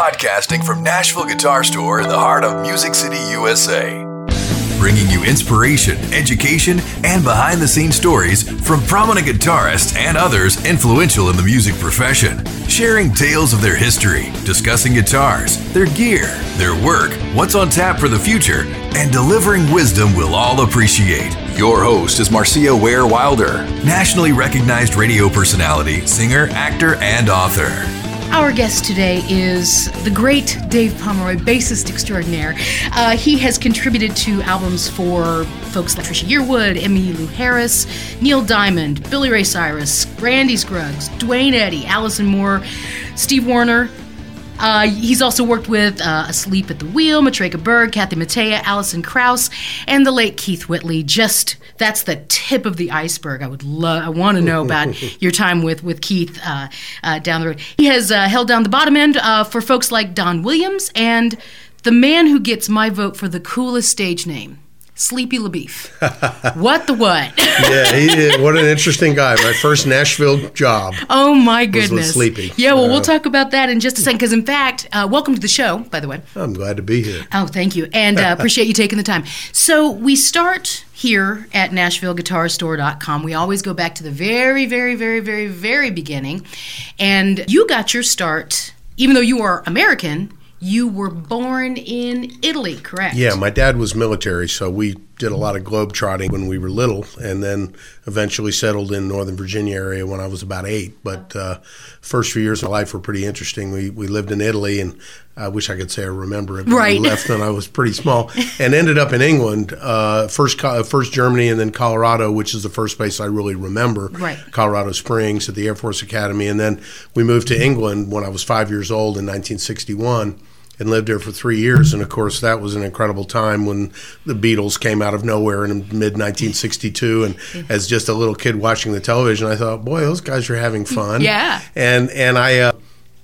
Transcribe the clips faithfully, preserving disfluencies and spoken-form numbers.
Broadcasting from Nashville Guitar Store in the heart of Music City, U S A. Bringing you inspiration, education, and behind-the-scenes stories from prominent guitarists and others influential in the music profession. Sharing tales of their history, discussing guitars, their gear, their work, what's on tap for the future, and delivering wisdom we'll all appreciate. Your host is Marcia Ware Wilder, nationally recognized radio personality, singer, actor, and author. Our guest today is the great Dave Pomeroy, bassist extraordinaire. Uh, he has contributed to albums for folks like Trisha Yearwood, Emmylou Harris, Neil Diamond, Billy Ray Cyrus, Randy Scruggs, Dwayne Eddy, Allison Moore, Steve Wariner. Uh, he's also worked with uh, Asleep at the Wheel, Matreka Berg, Kathy Mattea, Alison Krauss, and the late Keith Whitley. Just that's the tip of the iceberg. I would love. I want to know about your time with with Keith uh, uh, down the road. He has uh, held down the bottom end uh, for folks like Don Williams and the man who gets my vote for the coolest stage name, Sleepy LaBeef. What the what? Yeah, he did. What an interesting guy. My first Nashville job. Oh, my goodness. Was with Sleepy. Yeah, well, uh, we'll talk about that in just a second, because, in fact, uh, welcome to the show, by the way. I'm glad to be here. Oh, thank you, and uh, appreciate you taking the time. So we start here at Nashville Guitar Store dot com. We always go back to the very, very, very, very, very beginning, and you got your start, even though you are American, you were born in Italy, correct? Yeah, my dad was military, so we did a lot of globe-trotting when we were little, and then eventually settled in Northern Virginia area when I was about eight. But uh, first few years of my life were pretty interesting. We we lived in Italy, and I wish I could say I remember it, but right. we left when I was pretty small, and ended up in England, uh, first first Germany, and then Colorado, which is the first place I really remember, right. Colorado Springs at the Air Force Academy. And then we moved to England when I was five years old in nineteen sixty-one. And lived there for three years. And, of course, that was an incredible time when the Beatles came out of nowhere in mid nineteen sixty-two. And as just a little kid watching the television, I thought, boy, those guys are having fun. Yeah. And and I uh,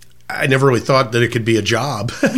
I never really thought that it could be a job to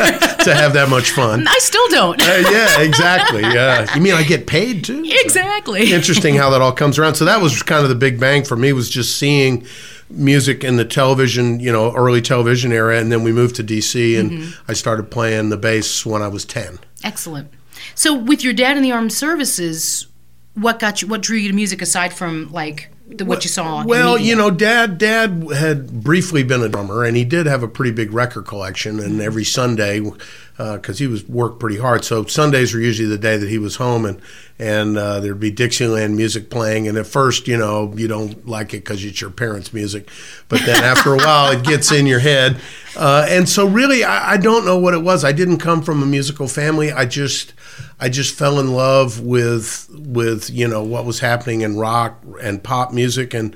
have that much fun. I still don't. uh, yeah, exactly. Uh, you mean I get paid, too? Exactly. So, interesting how that all comes around. So that was kind of the big bang for me, was just seeing music in the television, you know, early television era, and then we moved to D C, and mm-hmm. I started playing the bass when I was ten. Excellent. So with your dad in the armed services, what got you, what drew you to music aside from like the, what you saw? Well, in you know, dad dad had briefly been a drummer, and he did have a pretty big record collection, and mm-hmm. every Sunday, because uh, he was worked pretty hard, so Sundays were usually the day that he was home, and and uh, there'd be Dixieland music playing, and at first, you know, you don't like it because it's your parents' music, but then after a while, it gets in your head, uh, and so really, I, I don't know what it was. I didn't come from a musical family. I just, I just fell in love with with you know what was happening in rock and pop music, and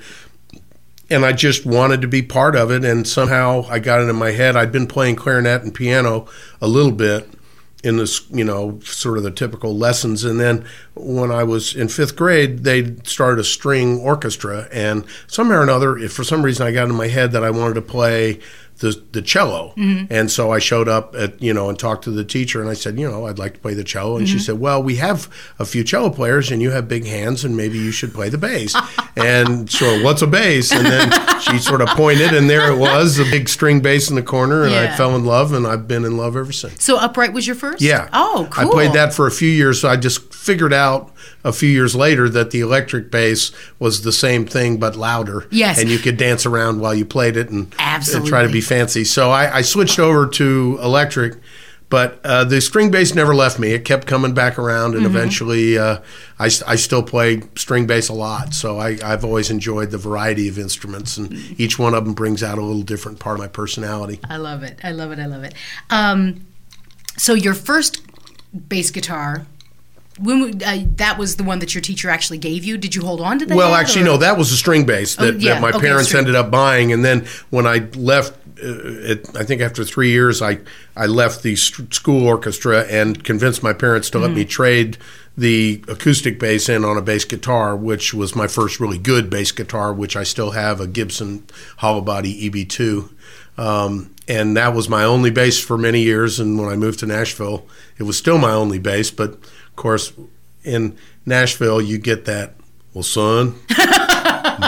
and I just wanted to be part of it, and somehow I got it in my head. I'd been playing clarinet and piano a little bit in this, you know, sort of the typical lessons. And then when I was in fifth grade, they started a string orchestra. And somehow or another, if for some reason I got in my head that I wanted to play the the cello. Mm-hmm. And so I showed up at, you know, and talked to the teacher, and I said, you know, I'd like to play the cello. And mm-hmm. she said, well, we have a few cello players, and you have big hands, and maybe you should play the bass. And so, what's a bass? And then she sort of pointed, and there it was, a big string bass in the corner, and yeah. I fell in love, and I've been in love ever since. So upright was your first? Yeah. Oh, cool. I played that for a few years, so I just figured out a few years later that the electric bass was the same thing but louder. Yes. And you could dance around while you played it and, Absolutely. and try to be fancy. So I, I switched over to electric, but uh, the string bass never left me. It kept coming back around, and mm-hmm. eventually uh, I, I still play string bass a lot. So I, I've always enjoyed the variety of instruments, and each one of them brings out a little different part of my personality. I love it. I love it. I love it. Um, so your first bass guitar, when uh, that was the one that your teacher actually gave you? Did you hold on to that? Well, actually, or? no. That was a string bass that, oh, yeah. that my okay, parents string. ended up buying. And then when I left, uh, it, I think after three years, I, I left the st- school orchestra and convinced my parents to mm-hmm. let me trade the acoustic bass in on a bass guitar, which was my first really good bass guitar, which I still have, a Gibson hollow body E B two. Um, and that was my only bass for many years. And when I moved to Nashville, it was still my only bass. But, of course, in Nashville, you get that, well, son,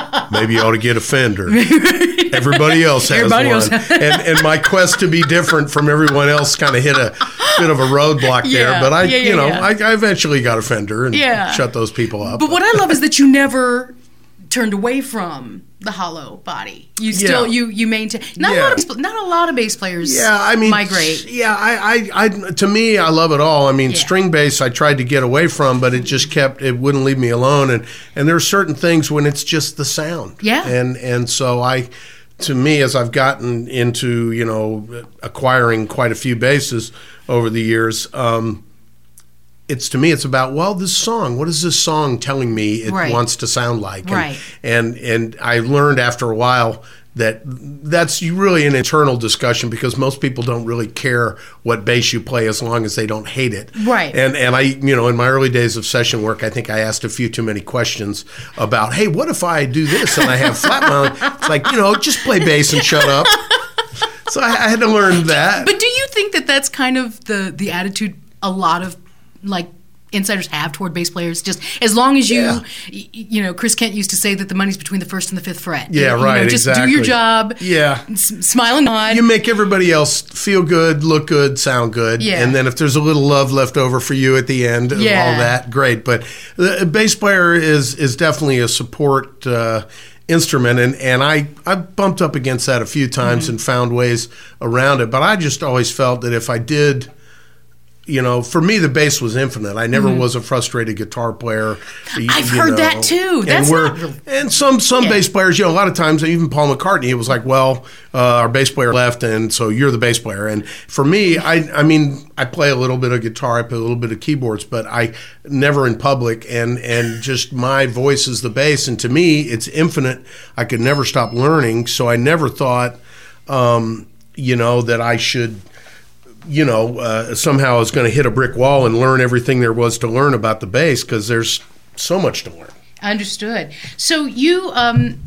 maybe you ought to get a Fender. Everybody else has Everybody one. else. and, and my quest to be different from everyone else kind of hit a bit of a roadblock Yeah, there. But I, yeah, yeah, you know, yeah. I, I eventually got a Fender and Yeah. shut those people up. But what I love is that you never turned away from the hollow body. You still Yeah. you you maintain. Not Yeah. a lot of not a lot of bass players. Yeah, I mean, migrate. Yeah, I, I, I, to me, I love it all. I mean, Yeah. string bass, I tried to get away from, but it just kept, it wouldn't leave me alone. And and there are certain things when it's just the sound. Yeah. And and so I, to me, as I've gotten into, you know, acquiring quite a few basses over the years, um, it's to me, it's about, well, this song, what is this song telling me it Right. wants to sound like? And, Right. And and I learned after a while that that's really an internal discussion because most people don't really care what bass you play as long as they don't hate it. Right. And and I, you know, in my early days of session work, I think I asked a few too many questions about, hey, what if I do this and I have flat mount? It's like, you know, just play bass and shut up. So I, I had to learn that. But do you think that that's kind of the the attitude a lot of like insiders have toward bass players? Just as long as you, Yeah. y- you know, Chris Kent used to say that the money's between the first and the fifth fret. Yeah, You know, right, just exactly. do your job. Yeah. S- smile and nod. You make everybody else feel good, look good, sound good. Yeah. And then if there's a little love left over for you at the end of Yeah. all that, great. But the a bass player is is definitely a support uh, instrument. And, and I, I bumped up against that a few times Mm-hmm. and found ways around it. But I just always felt that if I did, you know, for me, the bass was infinite. I never was a frustrated guitar player. you- Mm-hmm. I've you heard know. that too. And That's we're- not real- and some some Yeah. bass players, you know, a lot of times, even Paul McCartney, it was like, well, uh, our bass player left, and so you're the bass player. And for me, I I mean, I play a little bit of guitar, I play a little bit of keyboards, but I never in public, and and just my voice is the bass, and to me, it's infinite. I could never stop learning, so I never thought, um, you know, that I should. You know, uh, somehow I was going to hit a brick wall and learn everything there was to learn about the bass because there's so much to learn. Understood. So you, um,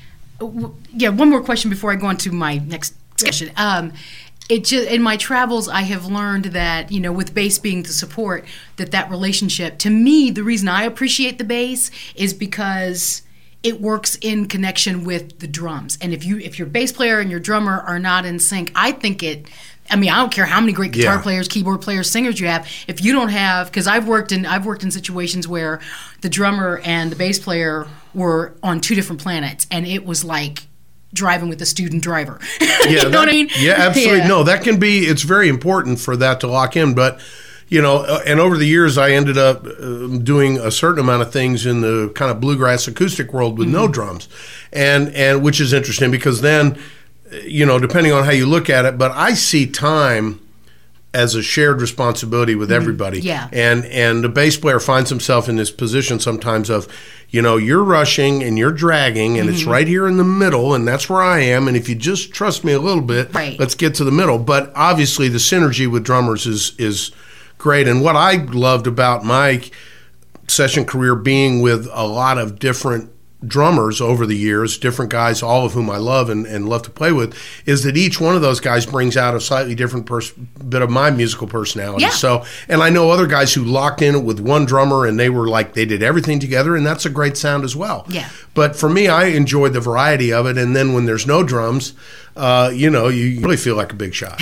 w- yeah. One more question before I go on to my next discussion. Um, it just in my travels, I have learned that you know, with bass being the support, that that relationship. To me, the reason I appreciate the bass is because it works in connection with the drums. And if you, if your bass player and your drummer are not in sync, I think it. I mean, I don't care how many great guitar Yeah. players, keyboard players, singers you have. If you don't have, because I've worked in, I've worked in situations where the drummer and the bass player were on two different planets, and it was like driving with a student driver. Yeah, you know that- what I mean? Yeah, absolutely. Yeah. No, that can be. It's very important for that to lock in, but. You know, uh, and over the years, I ended up uh, doing a certain amount of things in the kind of bluegrass acoustic world with Mm-hmm. no drums, and and which is interesting because then, you know, depending on how you look at it, but I see time as a shared responsibility with everybody. Yeah. And and the bass player finds himself in this position sometimes of, you know, you're rushing and you're dragging and it's right here in the middle and that's where I am. And if you just trust me a little bit, Right. let's get to the middle. But obviously the synergy with drummers is is great. And what I loved about my session career being with a lot of different drummers over the years, different guys, all of whom I love and, and love to play with, is that each one of those guys brings out a slightly different pers- bit of my musical personality. Yeah. So, and I know other guys who locked in with one drummer and they were like, they did everything together, and that's a great sound as well. Yeah. But for me, I enjoyed the variety of it. And then when there's no drums, uh, you know, you really feel like a big shot.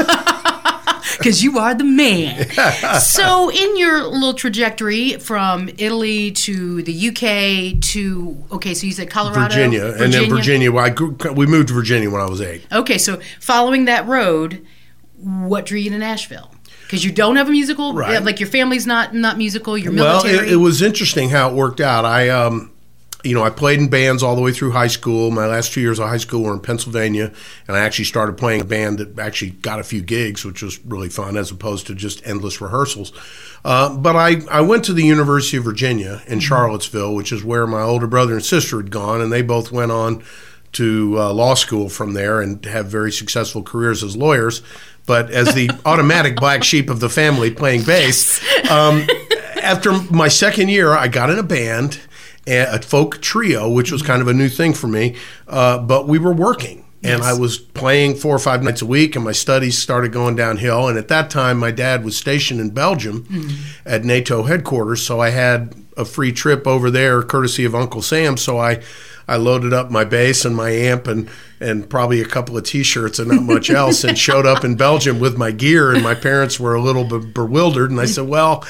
Because you are the man. So, in your little trajectory from Italy to the U K to, okay, so you said Colorado? Virginia. And then Virginia, well, I grew, we moved to Virginia when I was eight. Okay, so following that road, what drew you to Nashville? Because you don't have a musical, Right. yeah, like your family's not not musical, you're Well, military. it, it was interesting how it worked out. I, um, you know, I played in bands all the way through high school. My last two years of high school were in Pennsylvania, and I actually started playing a band that actually got a few gigs, which was really fun, as opposed to just endless rehearsals. Uh, but I, I went to the University of Virginia in Charlottesville, which is where my older brother and sister had gone, and they both went on to uh, law school from there and have very successful careers as lawyers. But as the automatic black sheep of the family playing bass, um, after my second year, I got in a band, a folk trio, which was kind of a new thing for me, uh, but we were working. And Yes. I was playing four or five nights a week, and my studies started going downhill. And at that time, my dad was stationed in Belgium Mm-hmm. at NATO headquarters, so I had a free trip over there, courtesy of Uncle Sam. So I, I loaded up my bass and my amp and and probably a couple of T-shirts and not much else, and showed up in Belgium with my gear. And my parents were a little bit bewildered, and I said, well,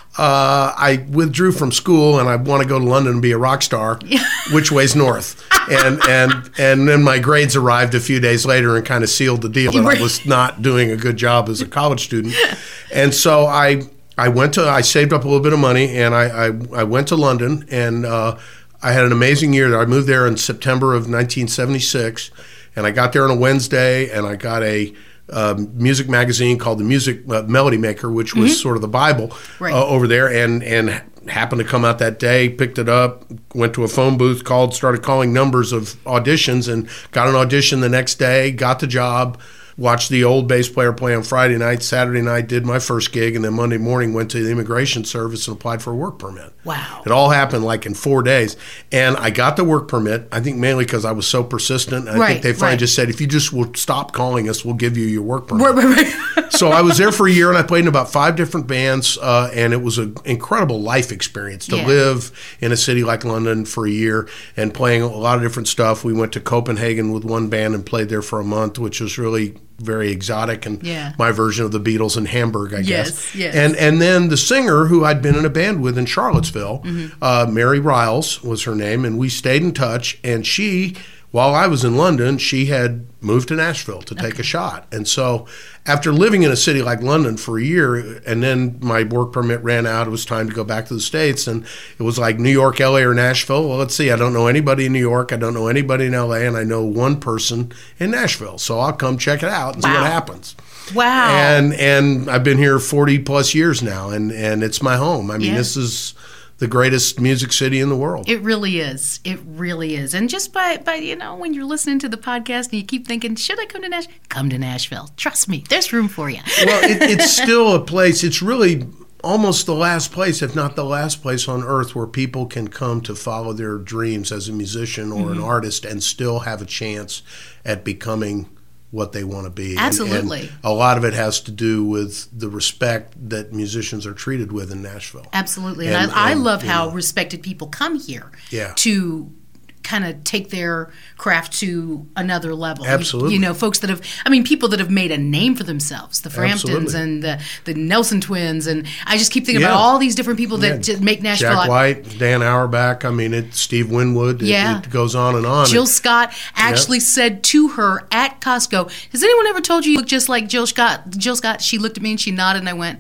Uh, I withdrew from school and I want to go to London and be a rock star. Which way's north? And and and then my grades arrived a few days later and kind of sealed the deal that I was not doing a good job as a college student. And so I I went to I saved up a little bit of money and I I, I went to London, and uh, I had an amazing year there. I moved there in September of nineteen seventy-six, and I got there on a Wednesday, and I got a Um, music magazine called the Music uh, Melody Maker, which was mm-hmm. sort of the Bible right. uh, over there, and and happened to come out that day, picked it up, went to a phone booth, called, started calling numbers of auditions, and got an audition the next day, got the job, watched the old bass player play on Friday night, Saturday night did my first gig, and then Monday morning went to the immigration service and applied for a work permit. Wow. It all happened like in four days. And I got the work permit, I think mainly because I was so persistent. I right, think they finally right. just said, if you just will stop calling us, we'll give you your work permit. Right, right, right. So I was there for a year, and I played in about five different bands, uh, and it was an incredible life experience to yeah. live in a city like London for a year and playing a lot of different stuff. We went to Copenhagen with one band and played there for a month, which was really very exotic, and yeah. my version of the Beatles in Hamburg, I yes, guess. Yes. And and then the singer who I'd been in a band with in Charlottesville, mm-hmm. uh, Mary Riles was her name, and we stayed in touch. And she, while I was in London, she had moved to Nashville to take okay. a shot. And so after living in a city like London for a year, and then my work permit ran out, it was time to go back to the States. And it was like New York, L A, or Nashville. Well, let's see, I don't know anybody in New York. I don't know anybody in L A, and I know one person in Nashville. So I'll come check it out and wow. see what happens. Wow. And and I've been here forty plus years now, and, and it's my home. I mean, yeah. this is the greatest music city in the world. It really is. It really is. And just by, by, you know, when you're listening to the podcast and you keep thinking, should I come to Nashville? Come to Nashville. Trust me, there's room for you. Well, it, it's still a place, it's really almost the last place, if not the last place on earth, where people can come to follow their dreams as a musician or mm-hmm. an artist and still have a chance at becoming what they want to be. Absolutely. And, and a lot of it has to do with the respect that musicians are treated with in Nashville. Absolutely. And, and, I, and I love how know. respected people come here yeah. to kind of take their craft to another level. Absolutely. You, you know, folks that have, I mean, people that have made a name for themselves, the Framptons Absolutely. and the, the Nelson Twins. And I just keep thinking yeah. about all these different people that yeah. make Nashville. Jack White, Dan Auerbach, I mean, it, Steve Winwood, it, yeah. it goes on and on. Jill it, Scott actually yeah. said to her at Costco, has anyone ever told you you look just like Jill Scott? Jill Scott, she looked at me and she nodded, and I went,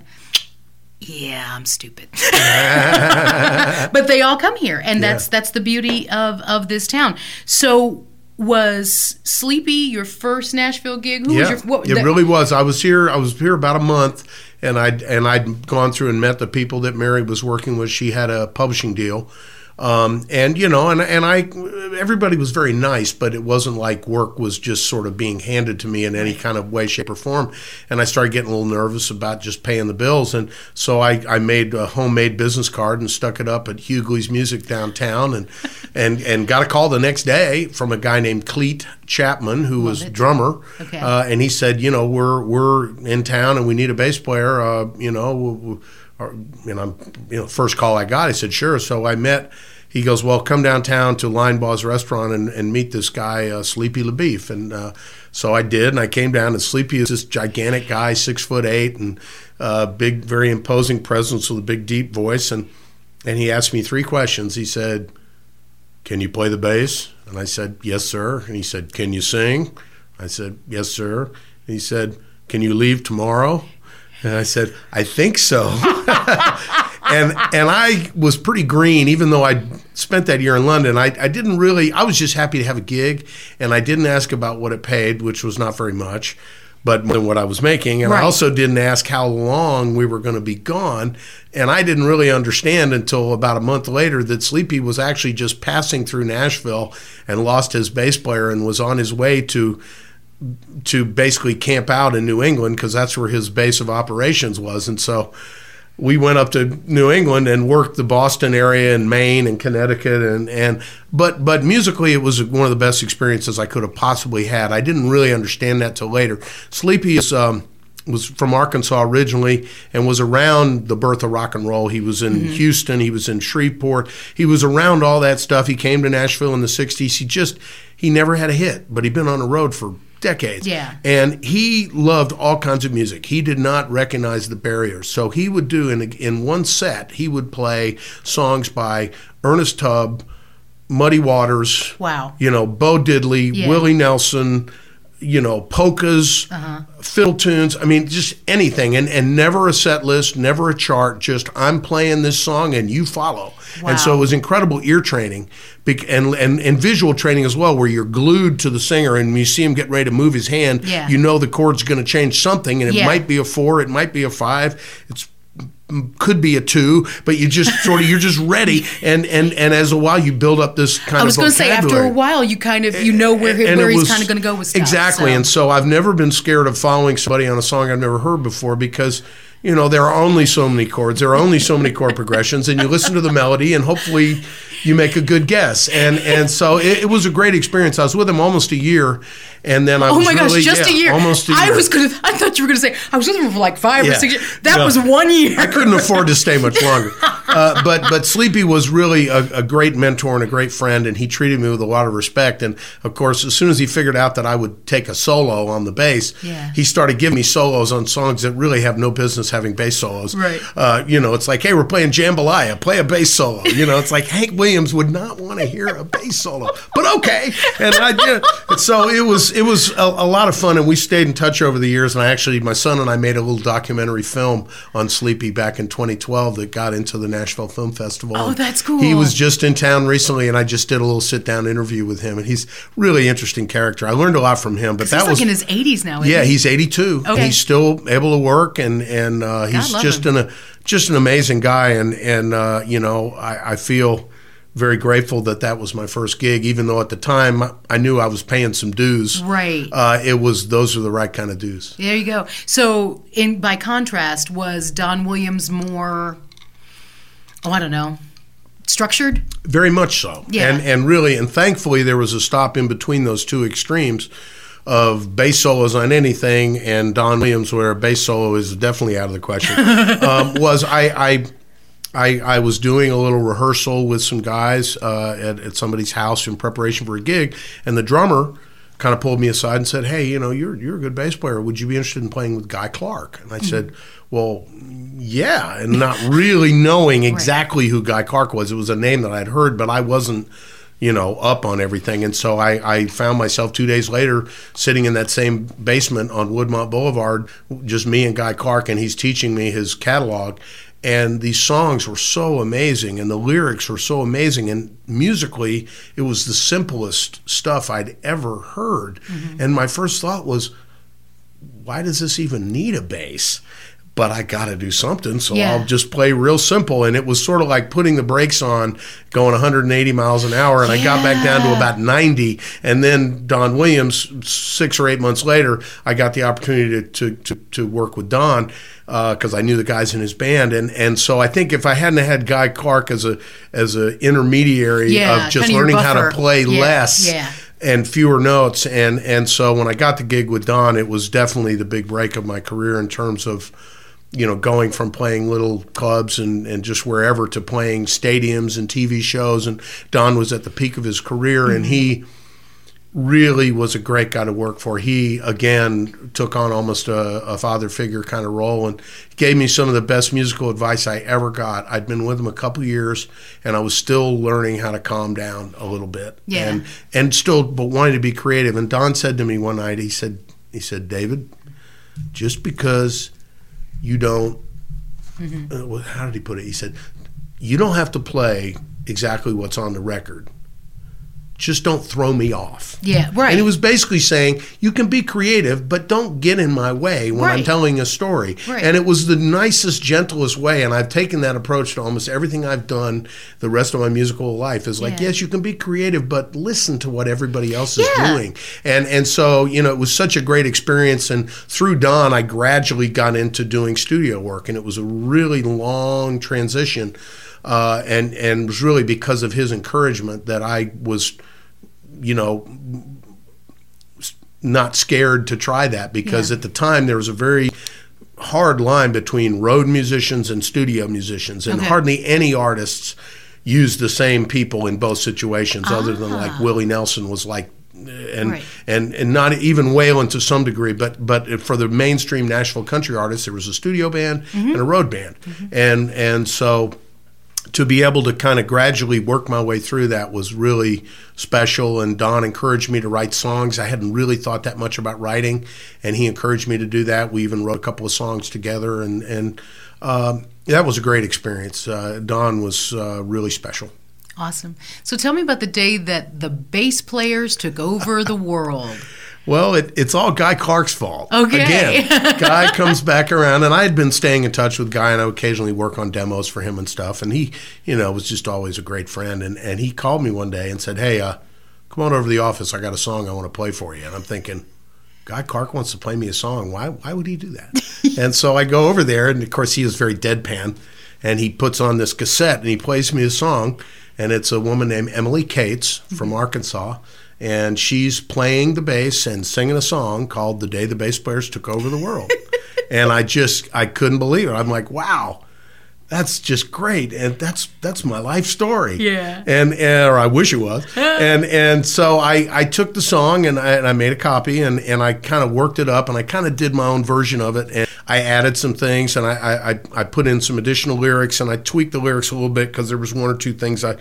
yeah, I'm stupid. But they all come here, and that's yeah. that's the beauty of, of this town. So was Sleepy your first Nashville gig? Who yeah, was your, what, it the, really was. I was here I was here about a month, and I'd, and I'd gone through and met the people that Mary was working with. She had a publishing deal. Um, and, you know, and, and I, everybody was very nice, but it wasn't like work was just sort of being handed to me in any kind of way, shape, or form. And I started getting a little nervous about just paying the bills. And so I, I made a homemade business card and stuck it up at Hughley's Music downtown, and, and, and got a call the next day from a guy named Cleet Chapman, who Love was it. drummer. Okay. Uh, and he said, you know, we're, we're in town and we need a bass player, uh, you know, we, we, Or, you know, you know, first call I got, I said, sure. So I met, he goes, well, come downtown to Line Baw's restaurant and, and meet this guy, uh, Sleepy LaBeef. And uh, so I did, and I came down, and Sleepy is this gigantic guy, six foot eight, and uh, big, very imposing presence with a big, deep voice. And, and he asked me three questions. He said, can you play the bass? And I said, yes, sir. And he said, can you sing? I said, yes, sir. And he said, can you leave tomorrow? And I said, I think so. and and I was pretty green, even though I spent that year in London. I, I didn't really, I was just happy to have a gig, and I didn't ask about what it paid, which was not very much, but more than what I was making. And right. I also didn't ask how long we were going to be gone. And I didn't really understand until about a month later that Sleepy was actually just passing through Nashville and lost his bass player and was on his way to to basically camp out in New England, because that's where his base of operations was. And so we went up to New England and worked the Boston area and Maine and Connecticut. And, and but but musically, it was one of the best experiences I could have possibly had. I didn't really understand that till later. Sleepy is um, was from Arkansas originally and was around the birth of rock and roll. He was in mm-hmm. Houston. He was in Shreveport. He was around all that stuff. He came to Nashville in the sixties. He just, he never had a hit, but he'd been on the road for decades. Yeah. And he loved all kinds of music. He did not recognize the barriers. So he would do, in, in one set, he would play songs by Ernest Tubb, Muddy Waters, wow, you know, Bo Diddley, yeah. Willie Nelson, you know, polkas, uh-huh. fiddle tunes. I mean, just anything. And, and never a set list, never a chart, just I'm playing this song and you follow. Wow. And so it was incredible ear training and, and and visual training as well, where you're glued to the singer and you see him get ready to move his hand. Yeah. You know the chord's going to change something, and it yeah. might be a four, it might be a five. It's could be a two, but you just sort of, you're just ready. And, and, and as a while, you build up this kind of I was going to say, after a while, you kind of, you know where, and where he's was, kind of going to go with stuff. Exactly. So. And so I've never been scared of following somebody on a song I've never heard before, because, you know, there are only so many chords, there are only so many chord progressions, and you listen to the melody and hopefully you make a good guess. And and so it, it was a great experience. I was with him almost a year, and then I oh was my gosh, really, just yeah, a year. Almost a year. I was gonna. I thought you were gonna say I was with him for like five yeah. or six years. That no, was one year. I couldn't afford to stay much longer. Uh, but but Sleepy was really a, a great mentor and a great friend, and he treated me with a lot of respect. And of course, as soon as he figured out that I would take a solo on the bass, yeah. he started giving me solos on songs that really have no business having bass solos. Right. Uh, you know, it's like, hey, we're playing Jambalaya, play a bass solo. You know, it's like Hank Williams would not want to hear a bass solo, but okay. And I did. And so it was it was a, a lot of fun, and we stayed in touch over the years. And I actually, my son and I made a little documentary film on Sleepy back in twenty twelve that got into the Nashville Film Festival. Oh, that's cool. He was just in town recently, and I just did a little sit-down interview with him, and he's a really interesting character. I learned a lot from him. But that he's was like in his eighties now. Isn't yeah, he? he's eighty-two. Okay. He's still able to work, and and uh, he's just him. an a just an amazing guy. And and uh, you know, I, I feel very grateful that that was my first gig, even though at the time I knew I was paying some dues. Right. Uh, it was those are the right kind of dues. There you go. So, in by contrast, was Don Williams more? Oh, I don't know. Structured? Very much so. Yeah. And and really, and thankfully, there was a stop in between those two extremes of bass solos on anything and Don Williams, where a bass solo is definitely out of the question. um, was I. I I, I was doing a little rehearsal with some guys uh, at, at somebody's house in preparation for a gig, and the drummer kind of pulled me aside and said, hey, you know, you're you're a good bass player. Would you be interested in playing with Guy Clark? And I mm-hmm. said, well, yeah, and not really knowing exactly right. who Guy Clark was. It was a name that I'd heard, but I wasn't, you know, up on everything. And so I, I found myself two days later sitting in that same basement on Woodmont Boulevard, just me and Guy Clark, and he's teaching me his catalog. And these songs were so amazing, and the lyrics were so amazing, and musically, it was the simplest stuff I'd ever heard. Mm-hmm. And my first thought was, why does this even need a bass? But I got to do something, so yeah. I'll just play real simple. And it was sort of like putting the brakes on, going one hundred eighty miles an hour, and yeah. I got back down to about ninety. And then Don Williams, six or eight months later, I got the opportunity to to, to, to work with Don because uh, I knew the guys in his band. And and so I think if I hadn't had Guy Clark as a as an intermediary yeah, of just learning how to play yeah. less. Yeah. And fewer notes, and and so when I got the gig with Don, it was definitely the big break of my career in terms of, you know, going from playing little clubs and, and just wherever to playing stadiums and T V shows. And Don was at the peak of his career, mm-hmm. and he really was a great guy to work for. He, again, took on almost a, a father figure kind of role and gave me some of the best musical advice I ever got. I'd been with him a couple years, and I was still learning how to calm down a little bit. Yeah. And, and still, but wanting to be creative. And Don said to me one night, he said, he said, David, just because you don't, mm-hmm. uh, how did he put it? He said, you don't have to play exactly what's on the record. Just don't throw me off. Yeah, right. And it was basically saying, you can be creative, but don't get in my way when right. I'm telling a story. Right. And it was the nicest, gentlest way. And I've taken that approach to almost everything I've done the rest of my musical life is like, yeah. yes, you can be creative, but listen to what everybody else is yeah. doing. And and so, you know, it was such a great experience. And through Don, I gradually got into doing studio work. And it was a really long transition. Uh, and, and it was really because of his encouragement that I was, you know, not scared to try that, because Yeah. at the time there was a very hard line between road musicians and studio musicians, and Okay. hardly any artists used the same people in both situations, other than like Ah. Willie Nelson was like, and Right. and and not even Waylon to some degree, but but for the mainstream Nashville country artists, there was a studio band Mm-hmm. and a road band, and and so to be able to kind of gradually work my way through that was really special. And Don encouraged me to write songs. I hadn't really thought that much about writing, and he encouraged me to do that. We even wrote a couple of songs together, and and um, that was a great experience. Uh, Don was uh, really special. Awesome. So tell me about the day that the bass players took over the world. Well, it, it's all Guy Clark's fault. Okay. Again, Guy comes back around, and I had been staying in touch with Guy, and I would occasionally work on demos for him and stuff. And he, you know, was just always a great friend. And, and he called me one day and said, hey, uh, come on over to the office. I got a song I want to play for you. And I'm thinking, Guy Clark wants to play me a song. Why, why would he do that? And so I go over there, and of course he is very deadpan. And he puts on this cassette, and he plays me a song. And it's a woman named Emily Cates from Arkansas. And she's playing the bass and singing a song called "The Day the Bass Players Took Over the World." And I just, I couldn't believe it. I'm like, wow, that's just great. And that's that's my life story. Yeah. And, and or I wish it was. and and so I, I took the song, and I, and I made a copy, and, and I kind of worked it up, and I kind of did my own version of it. And I added some things, and I, I, I put in some additional lyrics, and I tweaked the lyrics a little bit because there was one or two things I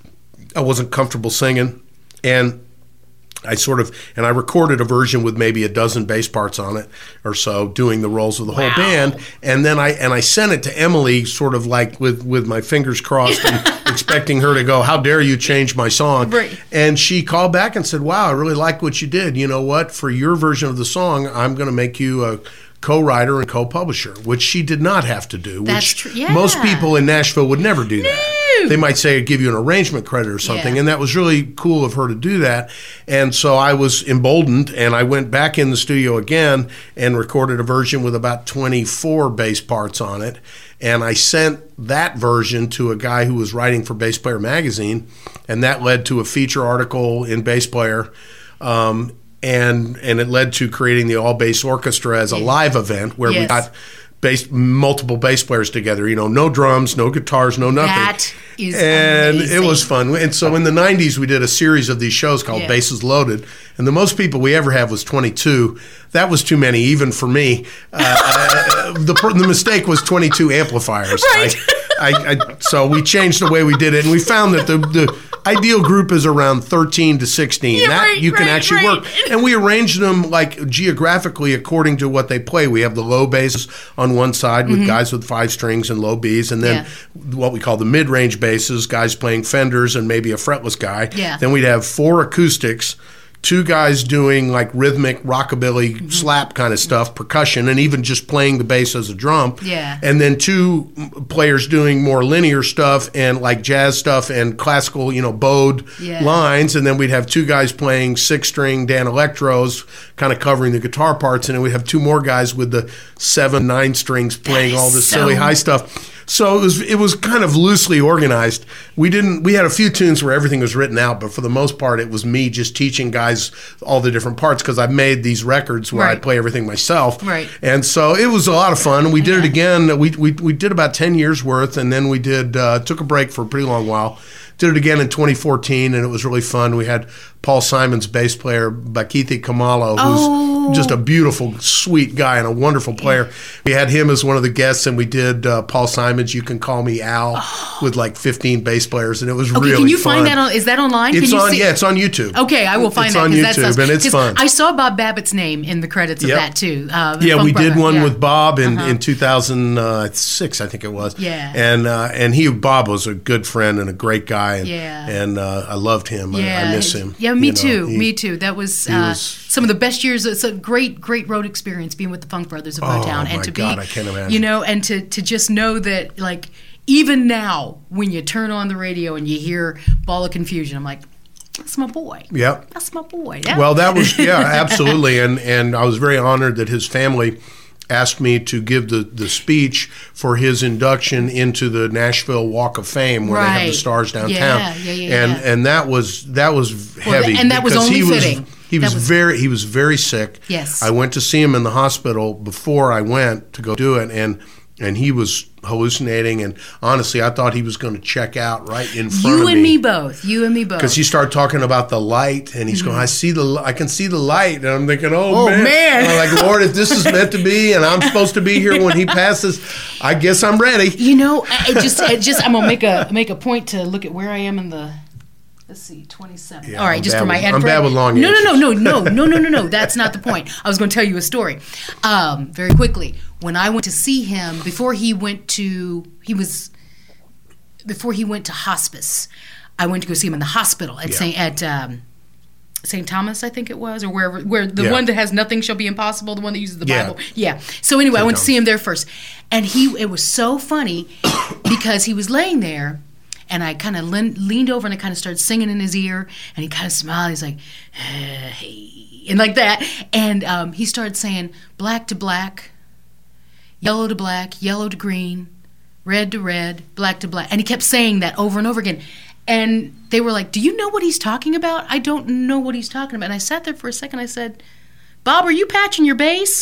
I wasn't comfortable singing. And I sort of, and I recorded a version with maybe a dozen bass parts on it or so, doing the roles of the Wow. whole band. And then I and I sent it to Emily, sort of like with, with my fingers crossed, and expecting her to go, "How dare you change my song?" Right. And she called back and said, "Wow, I really like what you did. You know what? For your version of the song, I'm going to make you a co-writer and co-publisher," which she did not have to do. That's which true. Yeah. Most people in Nashville would never do that. They might say give you an arrangement credit or something, Yeah. and that was really cool of her to do that. And so I was emboldened, and I went back in the studio again and recorded a version with about twenty-four bass parts on it. And I sent that version to a guy who was writing for Bass Player magazine, and that led to a feature article in Bass Player. Um, and and it led to creating the All Bass Orchestra as a live event where we Yes. got bass, multiple bass players together. You know, no drums, no guitars, no nothing. That is and amazing. it was fun. And so in the nineties, we did a series of these shows called Yeah. Bases Loaded, and the most people we ever had was twenty-two. That was too many, even for me. Uh, the the mistake was twenty-two amplifiers. Right. I, I, I, so we changed the way we did it, and we found that the, the ideal group is around thirteen to sixteen. Yeah, that right, you can right, actually right. work. And we arranged them like geographically according to what they play. We have the low basses on one side with guys with five strings and low Bs, and then what we call the mid-range basses, guys playing Fenders and maybe a fretless guy. Yeah. Then we'd have four acoustics, two guys doing like rhythmic rockabilly Mm-hmm. slap kind of stuff, percussion, and even just playing the bass as a drum. Yeah. And then two players doing more linear stuff and like jazz stuff and classical, you know, bowed Yeah. lines. And then we'd have two guys playing six-string Dan Electros, kind of covering the guitar parts. And then we'd have two more guys with the seven, nine strings playing That all is this so- silly high stuff. So it was it was kind of loosely organized. We didn't we had a few tunes where everything was written out, but for the most part it was me just teaching guys all the different parts, because I've made these records where Right. I play everything myself. Right. And so it was a lot of fun. We did Yeah. it again. We, we we did about ten years worth, and then we did uh, took a break for a pretty long while. Did it again in twenty fourteen, and it was really fun. We had Paul Simon's bass player, Bakithi Kamalo, who's Oh. just a beautiful, sweet guy and a wonderful player. We had him as one of the guests, and we did uh, Paul Simon's "You Can Call Me Al" with like fifteen bass players, and it was Okay, really can you fun. find that on? Is that online? It's can you on, see? yeah, it's on YouTube. Okay, I will find it's that on 'cause YouTube, that sounds, and it's 'cause fun. I saw Bob Babbitt's name in the credits of Yep. that too. Uh, Yeah, Funk we did Brother. one Yeah. with Bob in, Uh-huh. in two thousand six, I think it was. Yeah. And uh, and he Bob was a good friend and a great guy, and Yeah. and uh, I loved him. I, Yeah, I miss him. Yeah, me You know, too. he- me too. That was, he uh, was- some of the best years. It's a great, great road experience being with the Funk Brothers of Oh, Motown, and my to God, be, I can't imagine. you know, and to to just know that, like, even now when you turn on the radio and you hear "Ball of Confusion," I'm like, that's my boy. Yep. That's my boy. That- Well, that was yeah, absolutely, and and I was very honored that his family asked me to give the, the speech for his induction into the Nashville Walk of Fame, where they have the Right. stars downtown. Yeah, yeah, yeah, and yeah. and that was that was Well, heavy, and that was because only he fitting. He was, was very he was very sick. Yes. I went to see him in the hospital before I went to go do it, and and he was hallucinating, and honestly, I thought he was going to check out right in front you of me. You and me both. You and me both. Because he started talking about the light, and he's mm-hmm. going, I see the, I can see the light, and I'm thinking, oh, oh man. man. And I'm like, Lord, if this is meant to be, and I'm supposed to be here when he passes, I guess I'm ready. You know, it just, it just, I'm gonna make a make a point to look at where I am in the. Let's see, twenty-seven. Yeah, All right, I'm just for my with, head. I'm bad with long No, no, no, answers. no, no, no, no, no, no. That's not the point. I was going to tell you a story. Um, very quickly, when I went to see him before he went to he was before he went to hospice, I went to go see him in the hospital at Yeah. Saint at um, Saint Thomas, I think it was, or wherever where the Yeah. one that has nothing shall be impossible, the one that uses the Yeah. Bible. Yeah. So anyway, Saint I went Thomas. to see him there first, and he it was so funny because he was laying there. And I kind of lean, leaned over and I kind of started singing in his ear. And he kind of smiled. He's like, hey, and like that. And um, he started saying, black to black, yellow to black, yellow to green, red to red, black to black. And he kept saying that over and over again. And they were like, do you know what he's talking about? I don't know what he's talking about. And I sat there for a second. I said, Bob, are you patching your bass?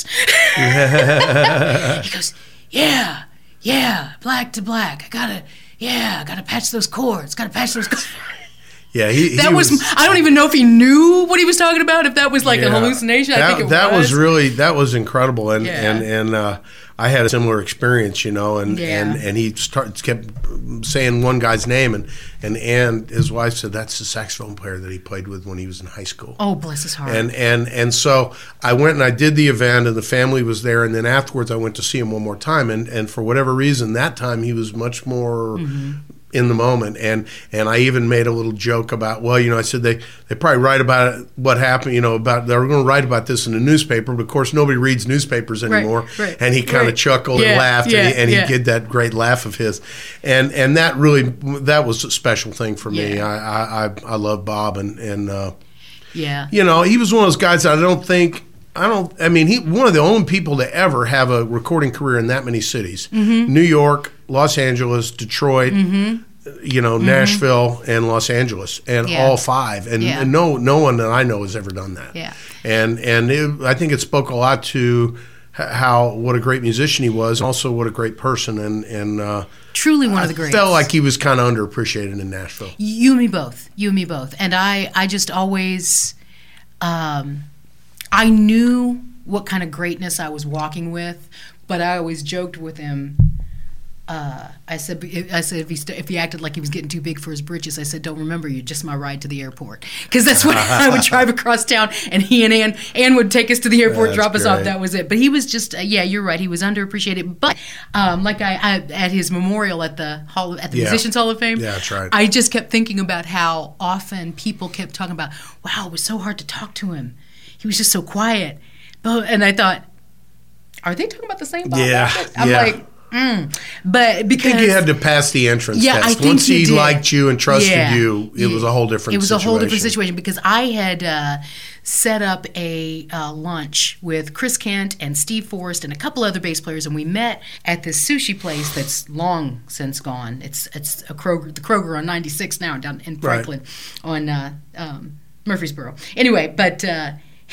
He goes, yeah, yeah, black to black. I got to... Yeah, gotta patch those chords. Gotta patch those chords. Yeah, he, he that was, was. I don't even know if he knew what he was talking about. If that was like yeah, a hallucination, that, I think it that was. was really that was incredible, and Yeah. and and uh, I had a similar experience, you know, and Yeah. and, and he start, kept saying one guy's name, and and and his wife said that's the saxophone player that he played with when he was in high school. Oh, bless his heart. And and and so I went and I did the event, and the family was there, and then afterwards I went to see him one more time, and and for whatever reason that time he was much more. Mm-hmm. in the moment, and and I even made a little joke about, well, you know, I said they they probably write about it, what happened, you know, about they were going to write about this in the newspaper, but of course nobody reads newspapers anymore. Right, right, and he kind of right. chuckled yeah, and laughed, yeah, and, he, and yeah. he did that great laugh of his, and and that really that was a special thing for me. Yeah. I I I love Bob, and and uh, yeah, you know, he was one of those guys that I don't think. I don't. I mean, he one of the only people to ever have a recording career in that many cities: mm-hmm. New York, Los Angeles, Detroit, mm-hmm. you know, mm-hmm. Nashville, and Los Angeles, and Yeah. all five. And, Yeah. and no, no one that I know has ever done that. Yeah. And and it, I think it spoke a lot to h- how what a great musician he was, also what a great person, and and uh, truly one I of the greats. felt like he was kind of underappreciated in Nashville. You and me both. You and me both. And I, I just always, um, I knew what kind of greatness I was walking with, but I always joked with him. Uh, I said, I said if he st- if he acted like he was getting too big for his britches, I said, don't remember, you're just my ride to the airport. Because that's when I would drive across town, and he and Ann, Ann would take us to the airport, That's drop us off. great. That was it. But he was just, uh, yeah, you're right. He was underappreciated. But um, like I, I at his memorial at the hall at the Yeah. Musicians Hall of Fame, Yeah, that's right. I just kept thinking about how often people kept talking about, wow, it was so hard to talk to him. He was just so quiet. But and I thought, are they talking about the same Bob Yeah, Bartlett? I'm yeah. like. Mm. But because I think you had to pass the entrance Yeah, test. I think Once you he did. liked you and trusted Yeah. you, it was a whole different It was situation. a whole different situation because I had uh, set up a uh, lunch with Chris Kent and Steve Forrest and a couple other bass players, and we met at this sushi place that's long since gone. It's it's a Kroger, the Kroger on ninety-six now down in Franklin on uh, um, Murfreesboro. Anyway, but uh,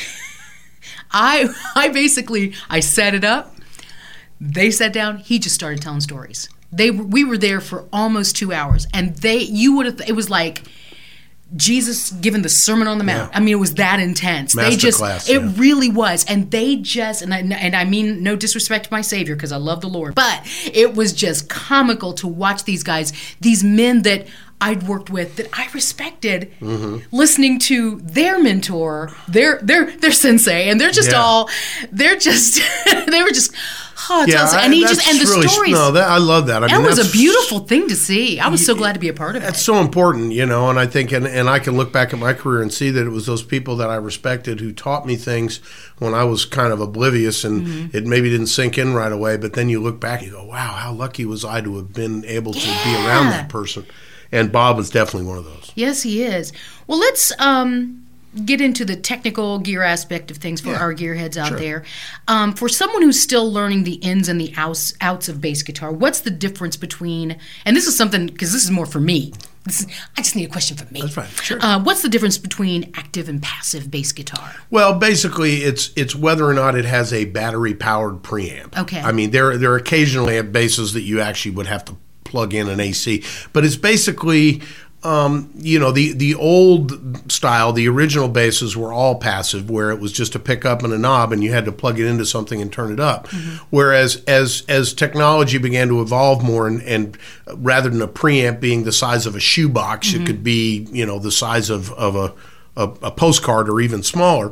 I I basically I set it up. They sat down. He just started telling stories. They we were there for almost two hours, and they you would have. It was like Jesus giving the Sermon on the Mount. Yeah. I mean, it was that intense. They just Masterclass, it yeah. really was, and they just and I and I mean no disrespect to my Savior because I love the Lord, but it was just comical to watch these guys, these men that I'd worked with that I respected, Mm-hmm. listening to their mentor, their their their sensei, and they're just Yeah. all they're just they were just. Oh, Yeah, tells, I- and he just that's and the really, stories. No, that, I love that. I that mean, was that's, a beautiful thing to see. I was so glad to be a part of That's it. so important, you know. And I think, and, and I can look back at my career and see that it was those people that I respected who taught me things when I was kind of oblivious, and Mm-hmm. it maybe didn't sink in right away. But then you look back and you go, "Wow, how lucky was I to have been able to be Yeah. around that person?" And Bob was definitely one of those. Yes, he is. Well, let's um, get into the technical gear aspect of things for Yeah. our gearheads out Sure. there. Um, for someone who's still learning the ins and the outs outs of bass guitar, what's the difference between? And this is something because this is more for me. This is, I just need a question for me. That's fine. Sure. Uh, what's the difference between active and passive bass guitar? Well, basically, it's it's whether or not it has a battery-powered preamp. Okay. I mean, there there are occasionally basses that you actually would have to plug in an A C, but it's basically, um, you know, the the old style, the original basses were all passive, where it was just a pickup and a knob, and you had to plug it into something and turn it up. Mm-hmm. Whereas as as technology began to evolve more, and, and rather than a preamp being the size of a shoebox, mm-hmm. it could be, you know, the size of of a, a a postcard or even smaller.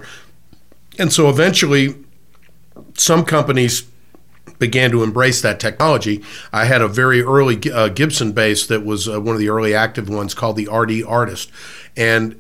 And so eventually, some companies began to embrace that technology. I had a very early uh, Gibson bass that was uh, one of the early active ones called the R D Artist. And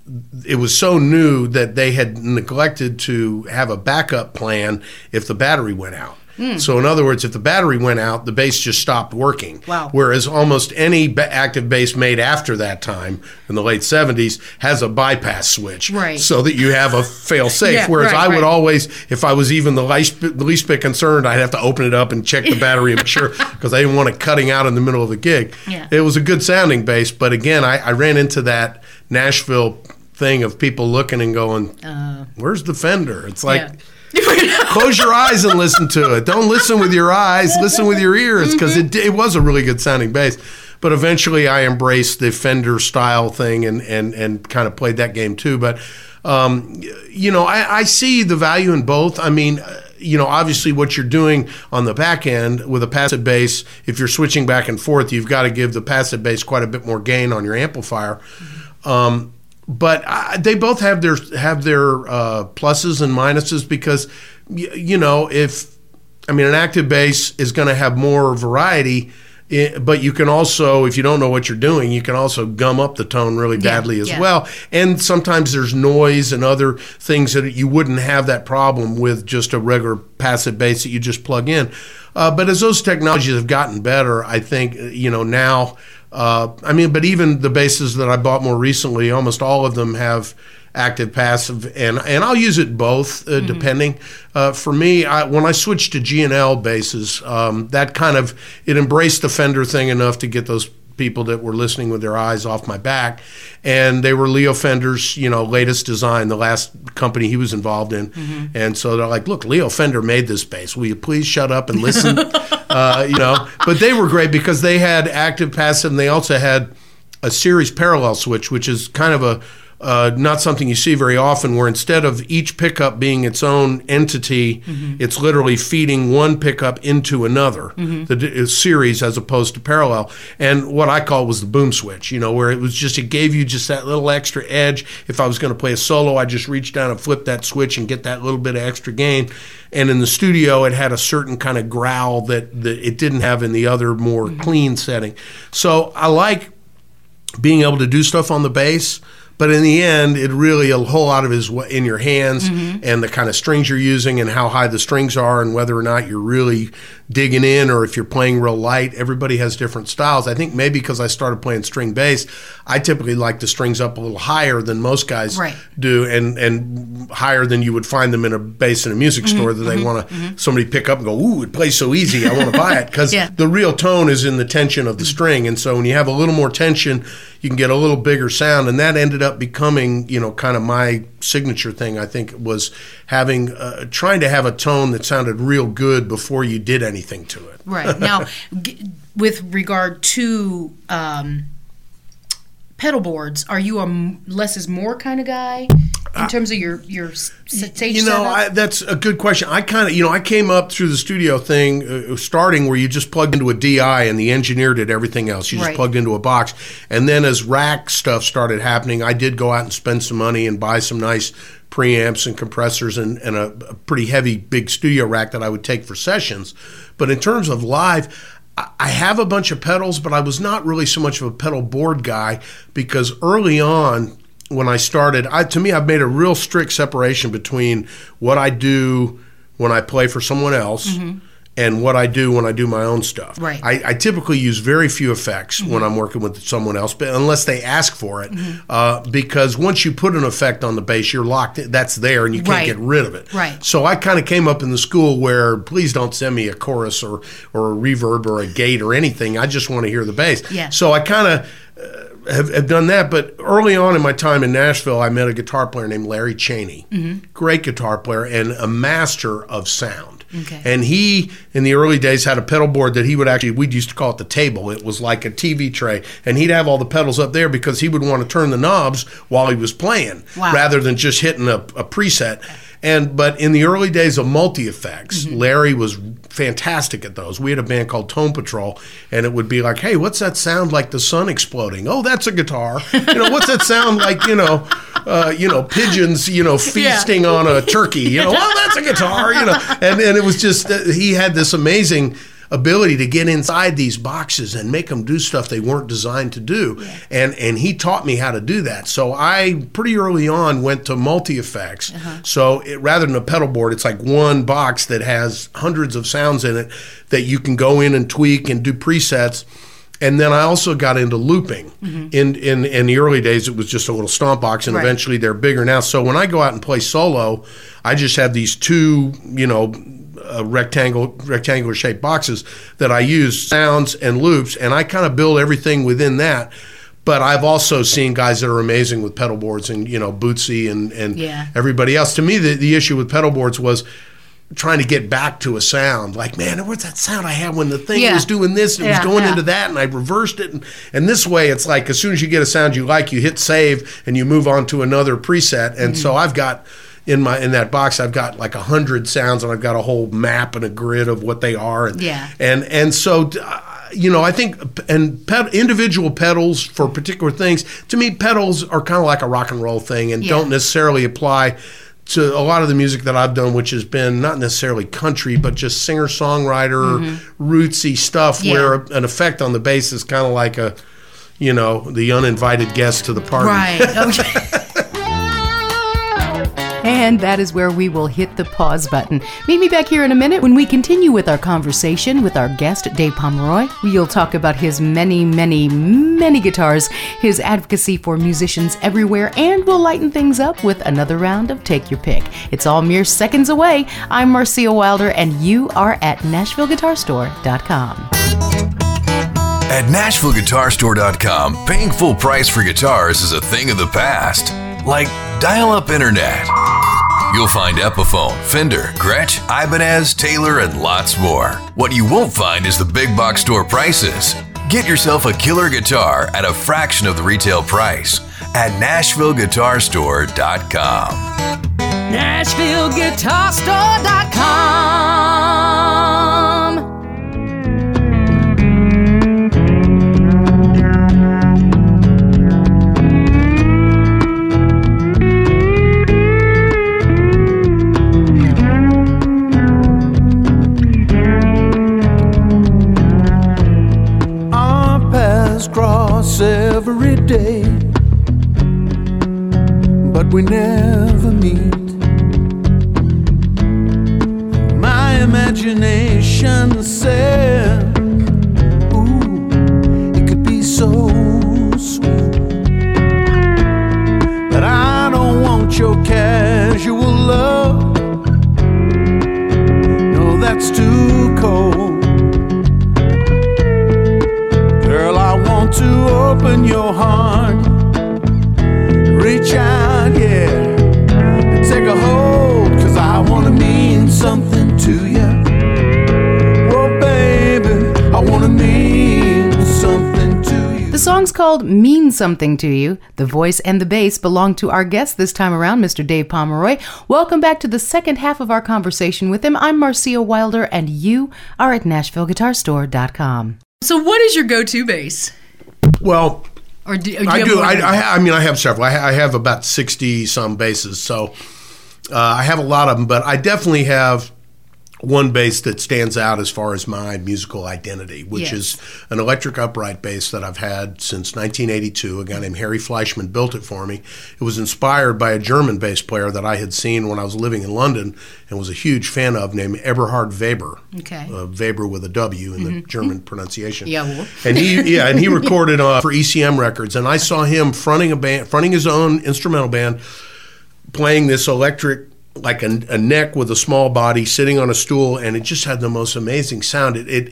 it was so new that they had neglected to have a backup plan if the battery went out. Mm. So in other words, if the battery went out, the bass just stopped working. Wow. Whereas almost any ba- active bass made after that time, in the late seventies, has a bypass switch. Right. So that you have a fail-safe. Yeah, Whereas right, I would right. always, if I was even the least, the least bit concerned, I'd have to open it up and check the battery and make sure, because I didn't want it cutting out in the middle of the gig. Yeah. It was a good sounding bass, but again, I, I ran into that Nashville thing of people looking and going, uh, where's the Fender? It's like... Yeah. Close your eyes and listen to it. Don't listen with your eyes. Listen with your ears, because it, it was a really good sounding bass. But eventually I embraced the Fender style thing and, and, and kind of played that game too. But, um, you know, I, I see the value in both. I mean, you know, obviously what you're doing on the back end with a passive bass, if you're switching back and forth, you've got to give the passive bass quite a bit more gain on your amplifier. Mm-hmm. Um But I, they both have their have their uh, pluses and minuses, because, y- you know, if, I mean, an active bass is going to have more variety, it, but you can also, if you don't know what you're doing, you can also gum up the tone really badly yeah, as yeah. well. And sometimes there's noise and other things that you wouldn't have that problem with just a regular passive bass that you just plug in. Uh, but as those technologies have gotten better, I think, you know, now... Uh, I mean, but even the basses that I bought more recently, almost all of them have active, passive, and and I'll use it both, uh, mm-hmm. depending. Uh, for me, I, when I switched to G and L basses, um, that kind of, it embraced the Fender thing enough to get those people that were listening with their eyes off my back. And they were Leo Fender's, you know, latest design, the last company he was involved in. Mm-hmm. And so they're like, look, Leo Fender made this bass. Will you please shut up and listen? uh, you know, but they were great because they had active, passive, and they also had a series parallel switch, which is kind of a, Uh, not something you see very often, where instead of each pickup being its own entity, mm-hmm. it's literally feeding one pickup into another, mm-hmm. the d- series as opposed to parallel. And what I call was the boom switch, you know, where it was just, it gave you just that little extra edge. If I was going to play a solo, I just reach down and flip that switch and get that little bit of extra gain. And in the studio, it had a certain kind of growl that, that it didn't have in the other more mm-hmm. clean setting. So I like being able to do stuff on the bass. But in the end, it really, a whole lot of it is in your hands mm-hmm. and the kind of strings you're using and how high the strings are and whether or not you're really digging in or if you're playing real light. Everybody has different styles. I think maybe because I started playing string bass, I typically like the strings up a little higher than most guys right. do, and, and higher than you would find them in a bass in a music mm-hmm. store that they mm-hmm. want to, mm-hmm. somebody pick up and go, ooh, it plays so easy, I want to buy it. Because yeah. the real tone is in the tension of the string. And so when you have a little more tension, you can get a little bigger sound, and that ended up becoming, you know, kind of my signature thing. I think was having, uh, trying to have a tone that sounded real good before you did anything to it. Right. Now, g- with regard to um, pedal boards, are you a m- less is more kind of guy in terms of your your stage You know, setup? I, that's a good question. I kind of, you know, I came up through the studio thing, uh, starting where you just plugged into a D I and the engineer did everything else. You just right. plugged into a box. And then as rack stuff started happening, I did go out and spend some money and buy some nice preamps and compressors and, and a, a pretty heavy big studio rack that I would take for sessions. But in terms of live, I have a bunch of pedals, but I was not really so much of a pedal board guy because early on, when I started, I, to me, I've made a real strict separation between what I do when I play for someone else mm-hmm. and what I do when I do my own stuff. Right. I, I typically use very few effects mm-hmm. when I'm working with someone else, but unless they ask for it, mm-hmm. uh, because once you put an effect on the bass, you're locked in, that's there and you can't right. get rid of it. Right. So I kind of came up in the school where please don't send me a chorus or, or a reverb or a gate or anything. I just want to hear the bass. Yeah. So I kind of... Uh, have, have done that. But early on in my time in Nashville, I met a guitar player named Larry Cheney. Mm-hmm. Great guitar player and a master of sound. Okay. And he, in the early days, had a pedal board that he would actually, we used to call it the table. It was like a T V tray. And he'd have all the pedals up there because he would want to turn the knobs while he was playing, wow. rather than just hitting a, a preset. And But in the early days of multi-effects, mm-hmm. Larry was fantastic at those. We had a band called Tone Patrol, and it would be like, hey, what's that sound like the sun exploding? Oh, that's a guitar. You know, what's that sound like, you know, uh, you know, pigeons, you know, feasting yeah. on a turkey? You know, well, that's a guitar, you know. And, and it was just, uh, he had this amazing ability to get inside these boxes and make them do stuff they weren't designed to do. Yeah. And and he taught me how to do that. So I, pretty early on, went to multi-effects. Uh-huh. So it, rather than a pedal board, it's like one box that has hundreds of sounds in it that you can go in and tweak and do presets. And then I also got into looping. Mm-hmm. In, in in the early days, it was just a little stomp box, and right. eventually they're bigger now. So when I go out and play solo, I just have these two, you know, Uh, rectangle rectangular shaped boxes that I use, sounds and loops, and I kind of build everything within that. But I've also seen guys that are amazing with pedal boards, and you know, Bootsy and and yeah. everybody else. To me, the, the issue with pedal boards was trying to get back to a sound. Like, man, what's that sound I had when the thing yeah. was doing this and it yeah, was going yeah. into that, and I reversed it. And, and this way, it's like as soon as you get a sound you like, you hit save and you move on to another preset. And mm-hmm. so I've got in my in that box, I've got like a hundred sounds, and I've got a whole map and a grid of what they are. And yeah. and and so. Uh, You know, I think, and ped, individual pedals for particular things, to me, pedals are kind of like a rock and roll thing and yeah. don't necessarily apply to a lot of the music that I've done, which has been not necessarily country, but just singer-songwriter, mm-hmm. rootsy stuff, yeah. where an effect on the bass is kind of like a, you know, the uninvited guest to the party. Right. Okay. And that is where we will hit the pause button. Meet me back here in a minute when we continue with our conversation with our guest, Dave Pomeroy. We'll talk about his many, many, many guitars, his advocacy for musicians everywhere, and we'll lighten things up with another round of Take Your Pick. It's all mere seconds away. I'm Marcia Wilder, and you are at Nashville Guitar Store dot com. At Nashville Guitar Store dot com, paying full price for guitars is a thing of the past. Like dial-up internet. You'll find Epiphone, Fender, Gretsch, Ibanez, Taylor, and lots more. What you won't find is the big box store prices. Get yourself a killer guitar at a fraction of the retail price at Nashville Guitar Store dot com. Nashville Guitar Store dot com. Cross every day, but we never meet. My imagination said, ooh, it could be so sweet, but I don't want your casual love. No, that's too cold. To open your heart, reach out, yeah, and take a hold, 'cause I wanna mean something to you. Oh, baby, I wanna mean something to you. The song's called Mean Something to You. The voice and the bass belong to our guest this time around, Mister Dave Pomeroy. Welcome back to the second half of our conversation with him. I'm Marcia Wilder, and you are at Nashville Guitar Store dot com. So what is your go-to bass? Well, or do, or do I you do. have I, I, I mean, I have several. I, ha- I have about sixty some basses, so uh, I have a lot of them. But I definitely have one bass that stands out as far as my musical identity, which yes. is an electric upright bass that I've had since nineteen eighty-two. A guy named Harry Fleischman built it for me. It was inspired by a German bass player that I had seen when I was living in London and was a huge fan of, named Eberhard Weber. Okay. Uh, Weber with a W in mm-hmm. the German pronunciation. Yeah. And he, yeah, and he recorded uh, for E C M Records, and I saw him fronting a band, fronting his own instrumental band, playing this electric, like a, a neck with a small body, sitting on a stool, and it just had the most amazing sound. It, it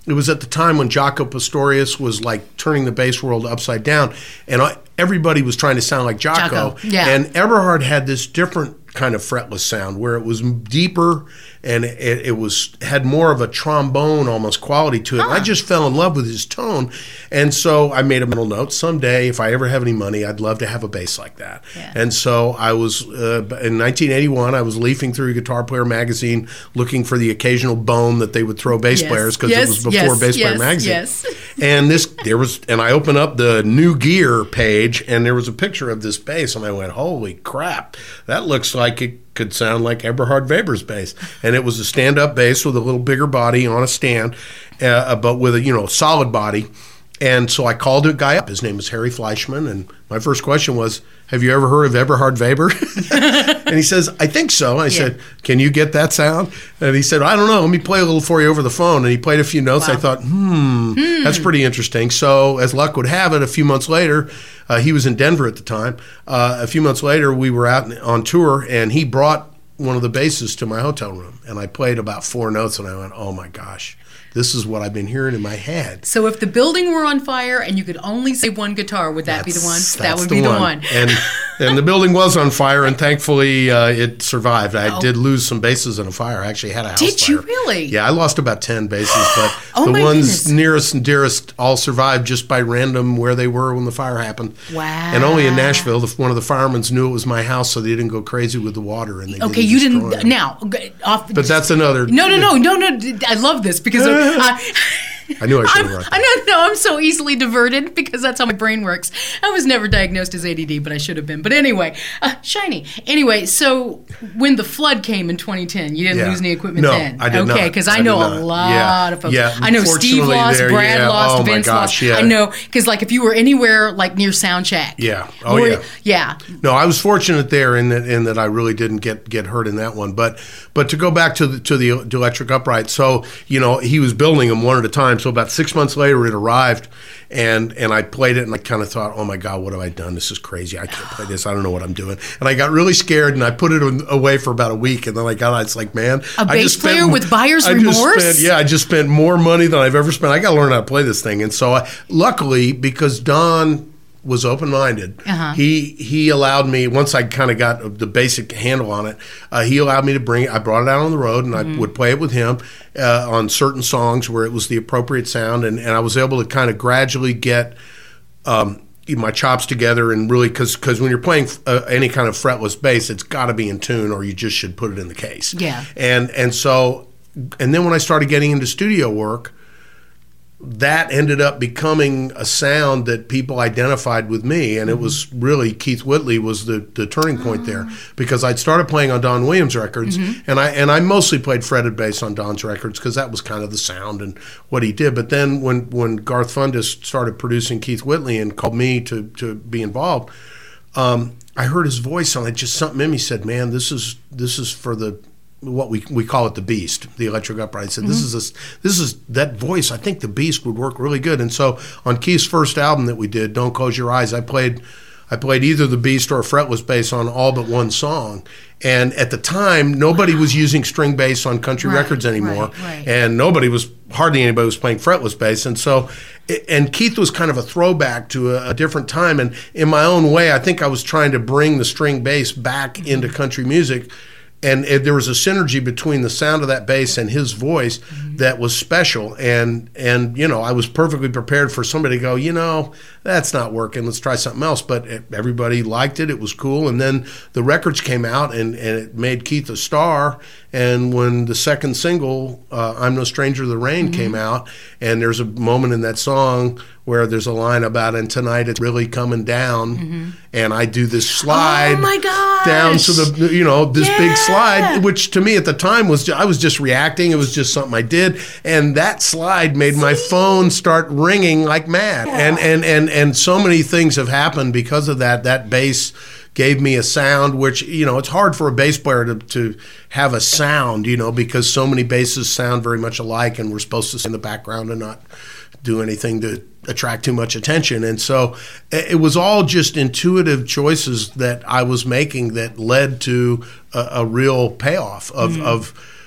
it was at the time when Jaco Pastorius was like turning the bass world upside down, and I, everybody was trying to sound like Jaco. Jaco, yeah. And Eberhard had this different kind of fretless sound where it was deeper and it, it was had more of a trombone almost quality to it. Huh. I just fell in love with his tone, and so I made a mental note: someday, if I ever have any money, I'd love to have a bass like that. Yeah. And so I was uh, in nineteen eighty-one. I was leafing through Guitar Player magazine, looking for the occasional bone that they would throw bass Yes. players because Yes, it was before yes, Bass Player yes, magazine. yes. And this there was, and I opened up the new gear page, and there was a picture of this bass, and I went, "Holy crap! That looks like it could sound like Eberhard Weber's bass." And it was a stand-up bass with a little bigger body on a stand, uh, but with a you know solid body. And so I called a guy up. His name is Harry Fleischman, and my first question was, "Have you ever heard of Eberhard Weber?" And he says, "I think so." I yeah. said, "Can you get that sound?" And he said, "I don't know. Let me play a little for you over the phone." And he played a few notes. Wow. I thought, hmm, hmm, that's pretty interesting. So as luck would have it, a few months later, uh, he was in Denver at the time. Uh, a few months later, we were out on tour, and he brought one of the basses to my hotel room. And I played about four notes, and I went, "Oh, my gosh. This is what I've been hearing in my head." So if the building were on fire and you could only save one guitar, would that that's, be the one? That's That would the be one. the one. And and the building was on fire, and thankfully uh, it survived. I Oh. did lose some basses in a fire. I actually had a house Did fire. you really? Yeah, I lost about ten basses, but Oh, the my ones goodness. nearest and dearest all survived just by random where they were when the fire happened. Wow. And only in Nashville, the, one of the firemen knew it was my house, so they didn't go crazy with the water. And they Okay, didn't you destroy didn't. it. Now, g- off. But that's another. No, no, no, no, no. I love this because of, I, I knew I should I'm, have brought I that. know, no, I'm so easily diverted because that's how my brain works. I was never diagnosed as A D D, but I should have been. But anyway, uh, shiny. Anyway, so when the flood came in twenty ten, you didn't Yeah. lose any equipment No, then? I did not. Okay, because I I did know not. a lot Yeah. of folks. Yeah, I know Steve fortunately lost, there, Brad yeah. lost, Oh, my Vince gosh, lost. yeah. I know, because like if you were anywhere like near Soundcheck. Yeah. Oh, or- yeah. Yeah. No, I was fortunate there in that in that I really didn't get, get hurt in that one. But but to go back to the to the electric upright, so you know he was building them one at a time. So about six months later, it arrived, and and I played it, and I kind of thought, oh my God, what have I done? This is crazy. I can't play this. I don't know what I'm doing. And I got really scared, and I put it away for about a week, and then I got, it's like, man, A I bass just spent- player with buyer's I just remorse? spent- yeah, I just spent more money than I've ever spent. I got to learn how to play this thing, and so I, luckily because Don was open-minded. Uh-huh. He he allowed me, once I kind of got the basic handle on it, uh, he allowed me to bring it. I brought it out on the road, and Mm-hmm. I would play it with him uh, on certain songs where it was the appropriate sound, and, and I was able to kind of gradually get um, my chops together and really, because because when you're playing uh, any kind of fretless bass, it's got to be in tune, or you just should put it in the case. Yeah. And and so, and then when I started getting into studio work, that ended up becoming a sound that people identified with me, and it was really Keith Whitley was the, the turning point there, because I'd started playing on Don Williams records, and I and I mostly played fretted bass on Don's records because that was kind of the sound and what he did. But then when when Garth Fundis started producing Keith Whitley and called me to to be involved, um, I heard his voice, and I just something in me said, "Man, this is this is for the." What we we call it the Beast, the electric upright. I said, this is a, this is that voice. I think the Beast would work really good. And so on Keith's first album that we did, Don't Close Your Eyes, I played I played either the Beast or a fretless bass on all but one song. And at the time, nobody was using string bass on country Right, records anymore, right, right. and nobody was hardly anybody was playing fretless bass. And so, and Keith was kind of a throwback to a, a different time. And in my own way, I think I was trying to bring the string bass back Mm-hmm. into country music. And it, there was a synergy between the sound of that bass and his voice Mm-hmm. that was special. And, and you know, I was perfectly prepared for somebody to go, you know, that's not working. Let's try something else. But it, everybody liked it. It was cool. And then the records came out, and, and it made Keith a star. And when the second single, uh, I'm No Stranger to the Rain, Mm-hmm. came out, and there's a moment in that song where there's a line about, and tonight it's really coming down. Mm-hmm. And I do this slide Oh my gosh. down to the, you know, this big Yeah. slide, which to me at the time was, I was just reacting. It was just something I did. And that slide made my phone start ringing like mad. And, and, and, and so many things have happened because of that. That bass gave me a sound, which, you know, it's hard for a bass player to, to have a sound, you know, because so many basses sound very much alike, and we're supposed to sit in the background and not do anything to attract too much attention. And so it was all just intuitive choices that I was making that led to a, a real payoff of, mm. of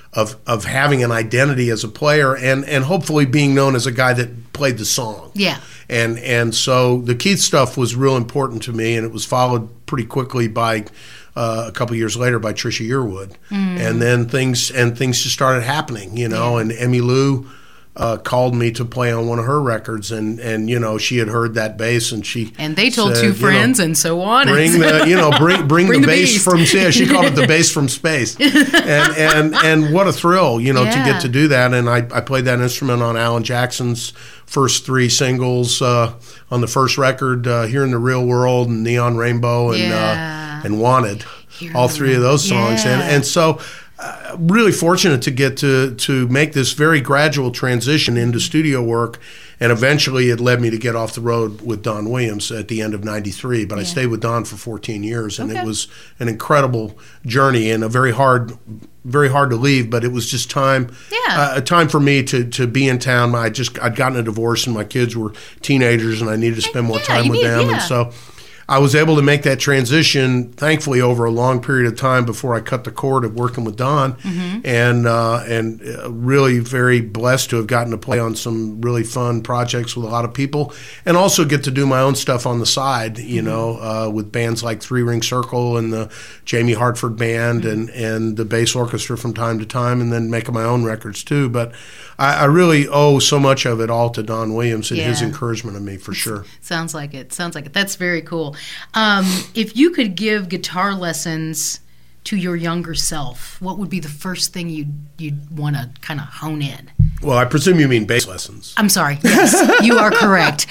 of of having an identity as a player and and hopefully being known as a guy that played the song. Yeah. And and so the Keith stuff was real important to me, and it was followed pretty quickly by uh, a couple years later by Trisha Yearwood, mm. and then things and things just started happening, you know. Yeah. And Emmylou uh, called me to play on one of her records, and, and you know she had heard that bass, and she and they told said, two friends, you know, and so on. Bring the you know bring bring, bring the, the bass beast. from yeah she called it the bass from space, and and and what a thrill, you know, yeah. to get to do that. And I I played that instrument on Alan Jackson's first three singles uh, on the first record, uh, Here in the Real World and Neon Rainbow and yeah. uh, and Wanted, Here all three of those songs, yeah. and and so. Uh, really fortunate to get to to make this very gradual transition into studio work, and eventually it led me to get off the road with Don Williams at the end of ninety-three. But yeah. I stayed with Don for fourteen years, and okay. it was an incredible journey and a very hard, very hard to leave. But it was just time, yeah. uh, a time for me to to be in town. I just I'd gotten a divorce, and my kids were teenagers, and I needed to spend more yeah, time with need, them, yeah. and so. I was able to make that transition, thankfully, over a long period of time before I cut the cord of working with Don, mm-hmm. and uh, and really very blessed to have gotten to play on some really fun projects with a lot of people, and also get to do my own stuff on the side, you mm-hmm. know, uh, with bands like Three Ring Circle and the Jamie Hartford Band mm-hmm. and, and the bass orchestra from time to time, and then making my own records too. But I, I really owe so much of it all to Don Williams and yeah. his encouragement of me, for sure. Sounds like it. Sounds like it. That's very cool. Um, if you could give guitar lessons to your younger self, what would be the first thing you'd, you'd want to kind of hone in? Well, I presume you mean bass lessons. I'm sorry. Yes, you are correct.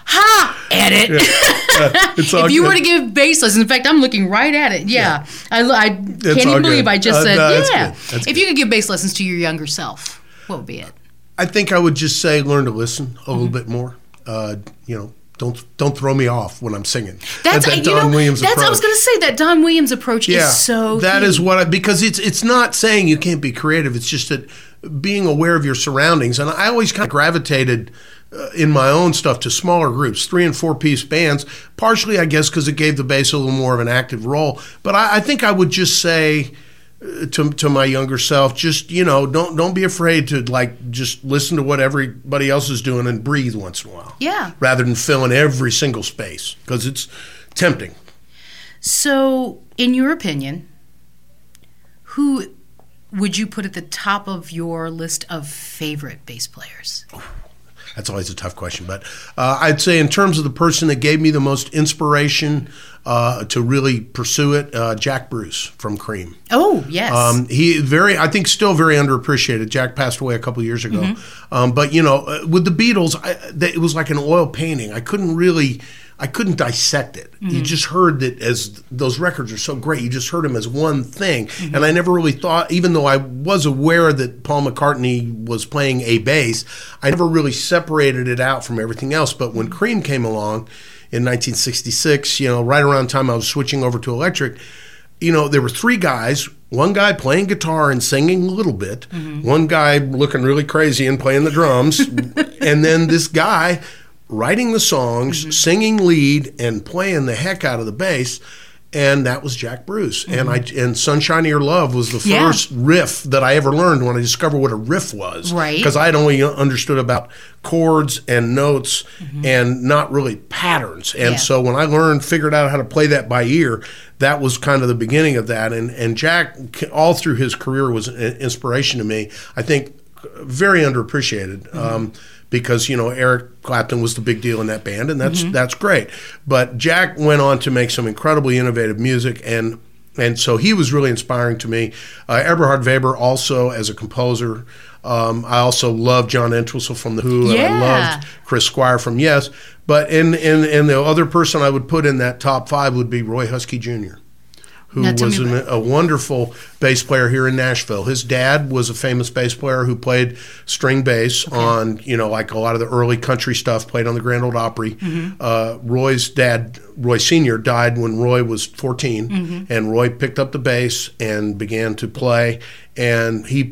Ha! Edit. Yeah. Uh, it's all if you good. were to give bass lessons, in fact, I'm looking right at it. Yeah. yeah. I, I can't even believe good. I just uh, said, no, that's yeah. good. That's if good. you could give bass lessons to your younger self, what would be it? I think I would just say learn to listen a little mm-hmm. bit more. Uh, you know, Don't don't throw me off when I'm singing. That's that, that you Don know. Williams That's approach. I was going to say that Don Williams approach yeah, is so. That key. is what I because it's it's not saying you can't be creative. It's just that being aware of your surroundings. And I always kind of gravitated uh, in my own stuff to smaller groups, three and four piece bands. Partially, I guess, because it gave the bass a little more of an active role. But I, I think I would just say. To to my younger self, just you know, don't don't be afraid to like just listen to what everybody else is doing and breathe once in a while. Yeah. Rather than filling every single space because it's tempting. So, in your opinion, who would you put at the top of your list of favorite bass players? That's always a tough question, but uh, I'd say in terms of the person that gave me the most inspiration uh, to really pursue it, uh, Jack Bruce from Cream. Oh, yes. Um, he very, I think, still very underappreciated. Jack passed away a couple years ago, mm-hmm. um, but you know, uh, with the Beatles, I, they, it was like an oil painting. I couldn't really. I couldn't dissect it. Mm-hmm. You just heard that as those records are so great, you just heard them as one thing. Mm-hmm. And I never really thought, even though I was aware that Paul McCartney was playing a bass, I never really separated it out from everything else. But when Cream came along in nineteen sixty-six, you know, right around the time I was switching over to electric, you know, there were three guys, one guy playing guitar and singing a little bit, mm-hmm. one guy looking really crazy and playing the drums, and then this guy writing the songs, mm-hmm. singing lead, and playing the heck out of the bass, and that was Jack Bruce. Mm-hmm. And I and Sunshine of Your Love was the yeah. first riff that I ever learned when I discovered what a riff was. Right. Because I had only understood about chords and notes mm-hmm. and not really patterns. And yeah. so when I learned, figured out how to play that by ear, that was kind of the beginning of that. And, and Jack, all through his career, was an inspiration to me. I think very underappreciated. Mm-hmm. Um, Because, you know, Eric Clapton was the big deal in that band, and that's mm-hmm. that's great. But Jack went on to make some incredibly innovative music, and and so he was really inspiring to me. Uh, Eberhard Weber also as a composer. Um, I also loved John Entwistle from The Who, yeah. and I loved Chris Squire from Yes. But in, in, in the other person I would put in that top five would be Roy Husky Junior, who now, was an, a wonderful bass player here in Nashville. His dad was a famous bass player who played string bass okay. on, you know, like a lot of the early country stuff, played on the Grand Ole Opry. Mm-hmm. Uh, Roy's dad, Roy Senior, died when Roy was fourteen, mm-hmm. and Roy picked up the bass and began to play, and he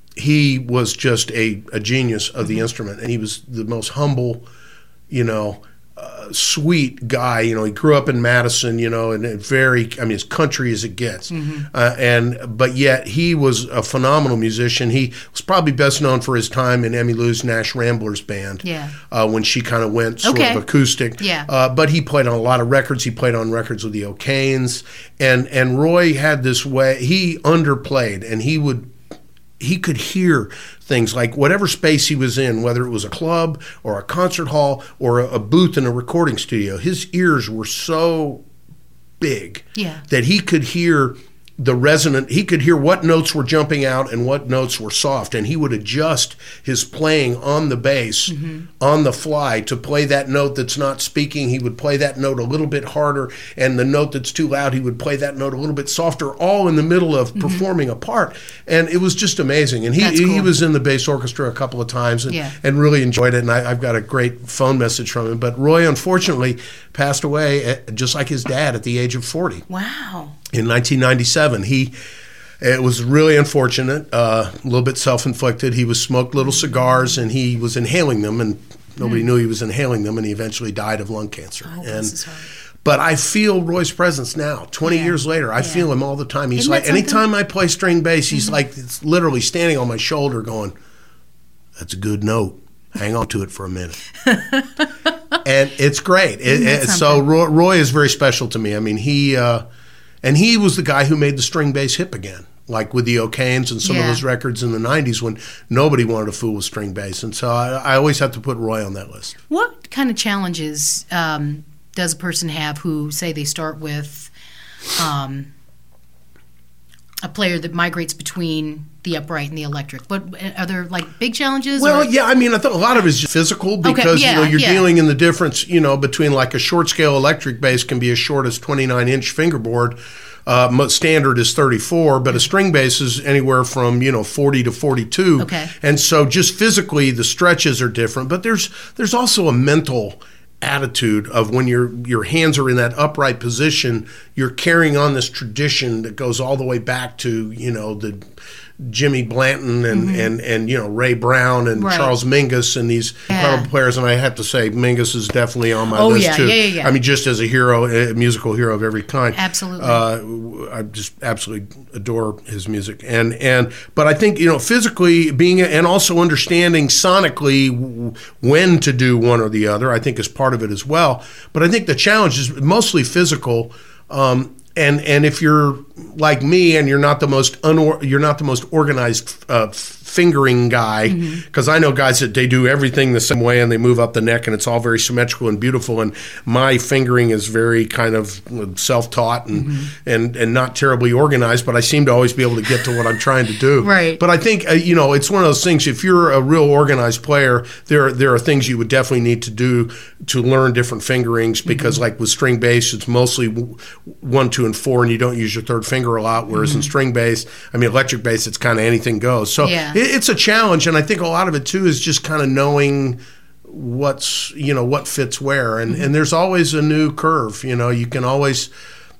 he was just a, a genius of mm-hmm. the instrument, and he was the most humble, you know, Uh, uh, sweet guy. You know, he grew up in Madison. You know, and very, I mean, as country as it gets. Mm-hmm. Uh, and but yet he was a phenomenal musician. He was probably best known for his time in Emmylou's Nash Ramblers band. Yeah. Uh, when she kind of went sort okay. of acoustic. Yeah. Uh, but he played on a lot of records. He played on records with the O'Kanes, and and Roy had this way. He underplayed, and he would. He could hear things like whatever space he was in, whether it was a club or a concert hall or a, a booth in a recording studio, his ears were so big yeah. that he could hear the resonant, he could hear what notes were jumping out and what notes were soft, and he would adjust his playing on the bass mm-hmm. on the fly to play that note that's not speaking. He would play that note a little bit harder, and the note that's too loud, he would play that note a little bit softer, all in the middle of mm-hmm. performing a part. And it was just amazing. And he That's cool. he was in the bass orchestra a couple of times and, yeah. and really enjoyed it, and I, I've got a great phone message from him. But Roy, unfortunately, passed away at, just like his dad at the age of forty. Wow. In nineteen ninety-seven, he it was really unfortunate, uh, a little bit self-inflicted. He was smoked little cigars, and he was inhaling them, and nobody mm. knew he was inhaling them, and he eventually died of lung cancer. Oh, and this is hard. But I feel Roy's presence now, twenty yeah. years later. I yeah. feel him all the time. He's Isn't like, that something? anytime I play string bass, he's mm-hmm. like, it's literally standing on my shoulder going, that's a good note. Hang on to it for a minute. And it's great. It, it, so Roy, Roy is very special to me. I mean, he, uh, and he was the guy who made the string bass hip again, like with the O'Kanes and some yeah. of those records in the nineties when nobody wanted to fool with string bass. And so I, I always have to put Roy on that list. What kind of challenges um, does a person have who, say, they start with um, a player that migrates between the upright and the electric? What are there like big challenges? Well, or? yeah, I mean, I thought a lot of it is just physical because okay, yeah, you know you're yeah. dealing in the difference, you know, between like a short scale electric bass can be as short as twenty-nine inch fingerboard. Uh, standard is thirty-four, but a string bass is anywhere from you know forty to forty-two. Okay. And so just physically the stretches are different, but there's there's also a mental attitude of when your your hands are in that upright position, you're carrying on this tradition that goes all the way back to you know the Jimmy Blanton and, mm-hmm. and, and you know Ray Brown and right. Charles Mingus and these yeah. incredible players. And I have to say, Mingus is definitely on my oh, list yeah, too. Yeah, yeah, yeah. I mean, just as a hero, a musical hero of every kind. Absolutely. Uh, I just absolutely adore his music. And and but I think you know physically being and also understanding sonically when to do one or the other, I think is part of it as well. But I think the challenge is mostly physical. Um, And and if you're like me and you're not the most unor- you're not the most organized uh, fingering guy, because mm-hmm. I know guys that they do everything the same way and they move up the neck and it's all very symmetrical and beautiful. And my fingering is very kind of self-taught and mm-hmm. and and not terribly organized, but I seem to always be able to get to what I'm trying to do. Right. But I think uh, you know it's one of those things. If you're a real organized player, there there are things you would definitely need to do to learn different fingerings because mm-hmm. like with string bass, it's mostly one, two, and four, and you don't use your third finger a lot. Whereas mm-hmm. in string bass, I mean electric bass, it's kind of anything goes. So yeah. it, it's a challenge, and I think a lot of it too is just kind of knowing what's you know what fits where, and mm-hmm. and there's always a new curve. You know, you can always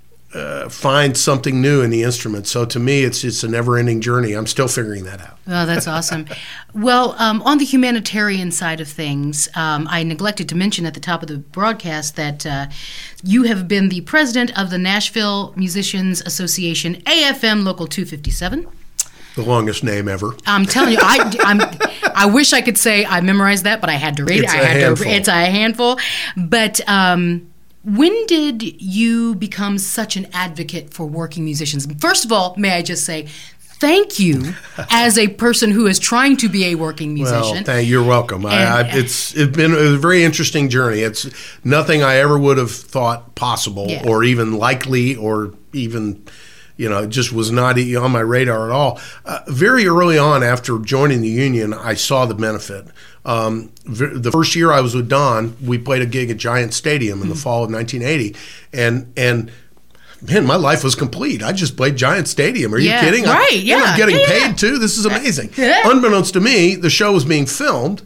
uh, find something new in the instrument. So to me, it's it's a never-ending journey. I'm still figuring that out. Oh, that's awesome. Well, um, on the humanitarian side of things, um, I neglected to mention at the top of the broadcast that uh, you have been the president of the Nashville Musicians Association, A F M Local two fifty-seven. The longest name ever. I'm telling you, I, I'm, I wish I could say I memorized that, but I had to read it's it. I a had handful. To, it's a handful. But um, when did you become such an advocate for working musicians? First of all, may I just say, thank you as a person who is trying to be a working musician. Well, thank, you're welcome. And, I, I, it's it's been a very interesting journey. It's nothing I ever would have thought possible yeah. or even likely or even, you know, it just was not on my radar at all. Uh, very early on after joining the union, I saw the benefit. Um, the first year I was with Don, we played a gig at Giant Stadium in mm-hmm. the fall of nineteen eighty, and and man, my life was complete. I just played Giant Stadium. Are yeah, you kidding? Right, I, yeah. I'm getting yeah, paid yeah. too. This is amazing. Unbeknownst to me, the show was being filmed,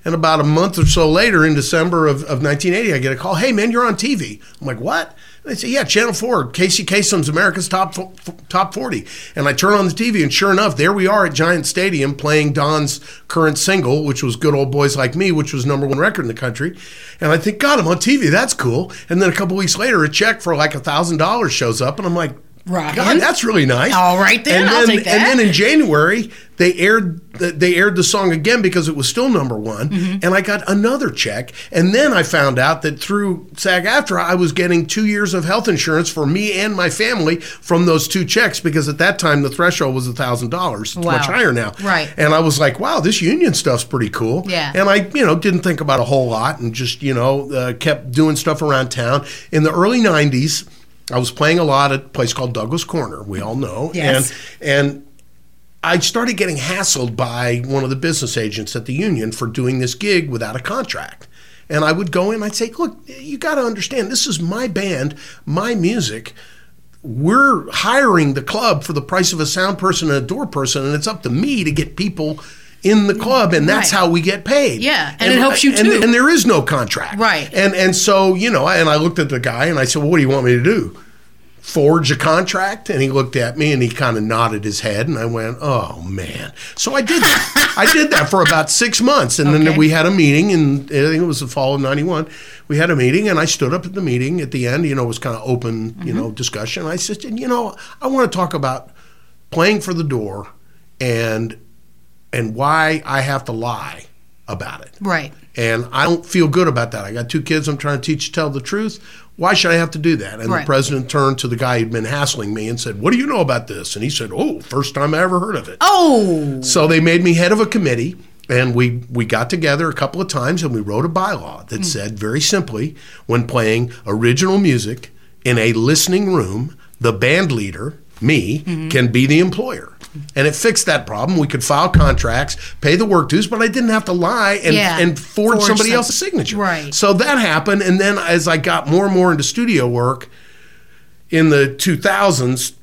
And about a month or so later, in December of, of nineteen eighty, I get a call, hey, man, you're on T V. I'm like, what? And they say, yeah, Channel four, Casey Kasem's America's Top Top forty. And I turn on the T V, and sure enough, there we are at Giant Stadium playing Don's current single, which was Good Old Boys Like Me, which was number one record in the country. And I think, God, I'm on T V. That's cool. And then a couple weeks later, a check for like one thousand dollars shows up, and I'm like, Right. God, that's really nice. All right, then, and I'll then, take that. And then in January, they aired the, they aired the song again because it was still number one, mm-hmm. and I got another check. And then I found out that through SAG-AFTRA, I was getting two years of health insurance for me and my family from those two checks, because at that time the threshold was one thousand dollars. It's wow. much higher now. Right. And I was like, wow, this union stuff's pretty cool. Yeah. And I, you know, didn't think about a whole lot and just, you know, uh, kept doing stuff around town. In the early nineties, I was playing a lot at a place called Douglas Corner, we all know. Yes. And, and I started getting hassled by one of the business agents at the union for doing this gig without a contract. And I would go in and I'd say, look, you got to understand, this is my band, my music. We're hiring the club for the price of a sound person and a door person, and it's up to me to get people in the club, and that's right. how we get paid. Yeah, and, and it helps you and, too. And there is no contract. Right. And and so, you know, and I looked at the guy and I said, well, what do you want me to do? Forge a contract? And he looked at me and he kind of nodded his head, and I went, oh, man. So I did that. I did that for about six months. And okay. then we had a meeting, and I think it was the fall of ninety-one. We had a meeting, and I stood up at the meeting at the end. You know, it was kind of open, mm-hmm. you know, discussion. I said, you know, I want to talk about playing for the door and and why I have to lie about it. Right. And I don't feel good about that. I got two kids I'm trying to teach to tell the truth. Why should I have to do that? And right. the president turned to the guy who'd been hassling me and said, what do you know about this? And he said, oh, first time I ever heard of it. Oh. So they made me head of a committee, and we, we got together a couple of times, and we wrote a bylaw that mm. said very simply, when playing original music in a listening room, the band leader, me, mm-hmm. can be the employer. And it fixed that problem. We could file contracts, pay the work dues, but I didn't have to lie and, yeah. and forge, forge somebody some, else's signature. Right. So that happened. And then as I got more and more into studio work in the two thousands,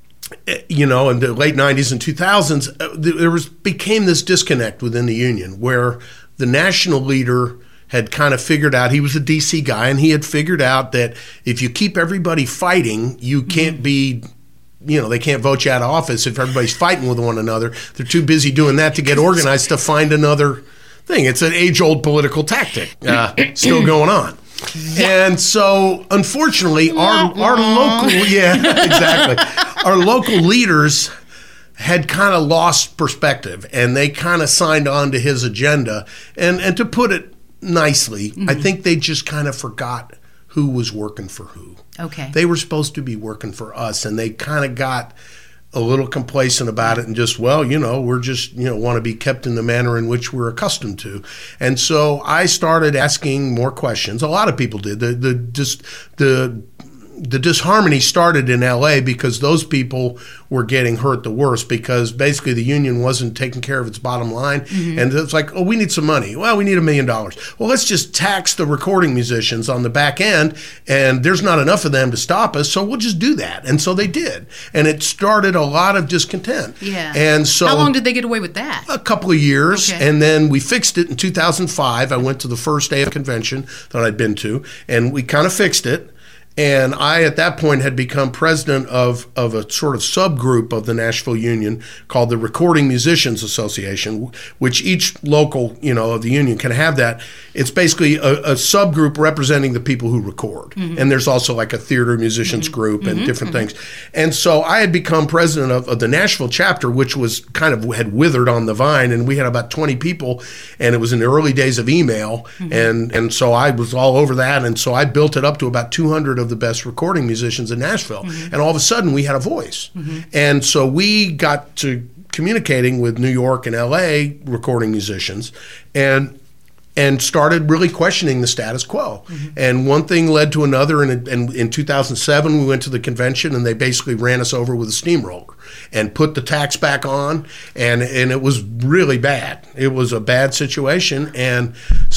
you know, in the late nineties and two thousands, there was became this disconnect within the union where the national leader had kind of figured out, he was a D C guy, and he had figured out that if you keep everybody fighting, you can't mm-hmm. be... You know, they can't vote you out of office if everybody's fighting with one another. They're too busy doing that to get organized to find another thing. It's an age-old political tactic uh, still going on. Yeah. And so, unfortunately, our our local, yeah, exactly, our local leaders had kind of lost perspective, and they kind of signed on to his agenda. And and to put it nicely, mm-hmm. I think they just kind of forgot who was working for who. Okay. They were supposed to be working for us, and they kind of got a little complacent about it and just, well, you know, we're just, you know, want to be kept in the manner in which we're accustomed to. And so I started asking more questions. A lot of people did. The the just the the disharmony started in L A because those people were getting hurt the worst, because basically the union wasn't taking care of its bottom line. Mm-hmm. And it's like, oh, we need some money. Well, we need a million dollars. Well, let's just tax the recording musicians on the back end, and there's not enough of them to stop us, so we'll just do that. And so they did. And it started a lot of discontent. Yeah. And so how long did they get away with that? A couple of years. Okay. And then we fixed it in two thousand five. I went to the first day of convention that I'd been to, and we kind of fixed it. And I, at that point, had become president of, of a sort of subgroup of the Nashville Union called the Recording Musicians Association, which each local, you know, of the union can have that. It's basically a, a subgroup representing the people who record. Mm-hmm. And there's also like a theater musicians mm-hmm. group and mm-hmm. different mm-hmm. things. And so I had become president of, of the Nashville chapter, which was kind of had withered on the vine. And we had about twenty people, and it was in the early days of email. Mm-hmm. And, and so I was all over that. And so I built it up to about two hundred of the best recording musicians in Nashville. Mm-hmm. And all of a sudden we had a voice. Mm-hmm. And so we got to communicating with New York and L A recording musicians and and started really questioning the status quo. Mm-hmm. And one thing led to another. And in, in two thousand seven, we went to the convention, and they basically ran us over with a steamroller and put the tax back on. And, and it was really bad. It was a bad situation. And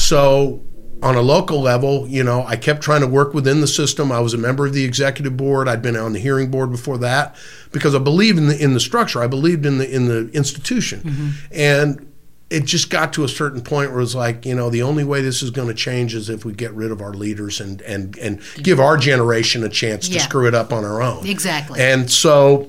so on a local level, you know, I kept trying to work within the system. I was a member of the executive board. I'd been on the hearing board before that because I believed in the in the structure. I believed in the in the institution. Mm-hmm. And it just got to a certain point where it was like, you know, the only way this is going to change is if we get rid of our leaders and and and give our generation a chance to Yeah. screw it up on our own. Exactly. And so,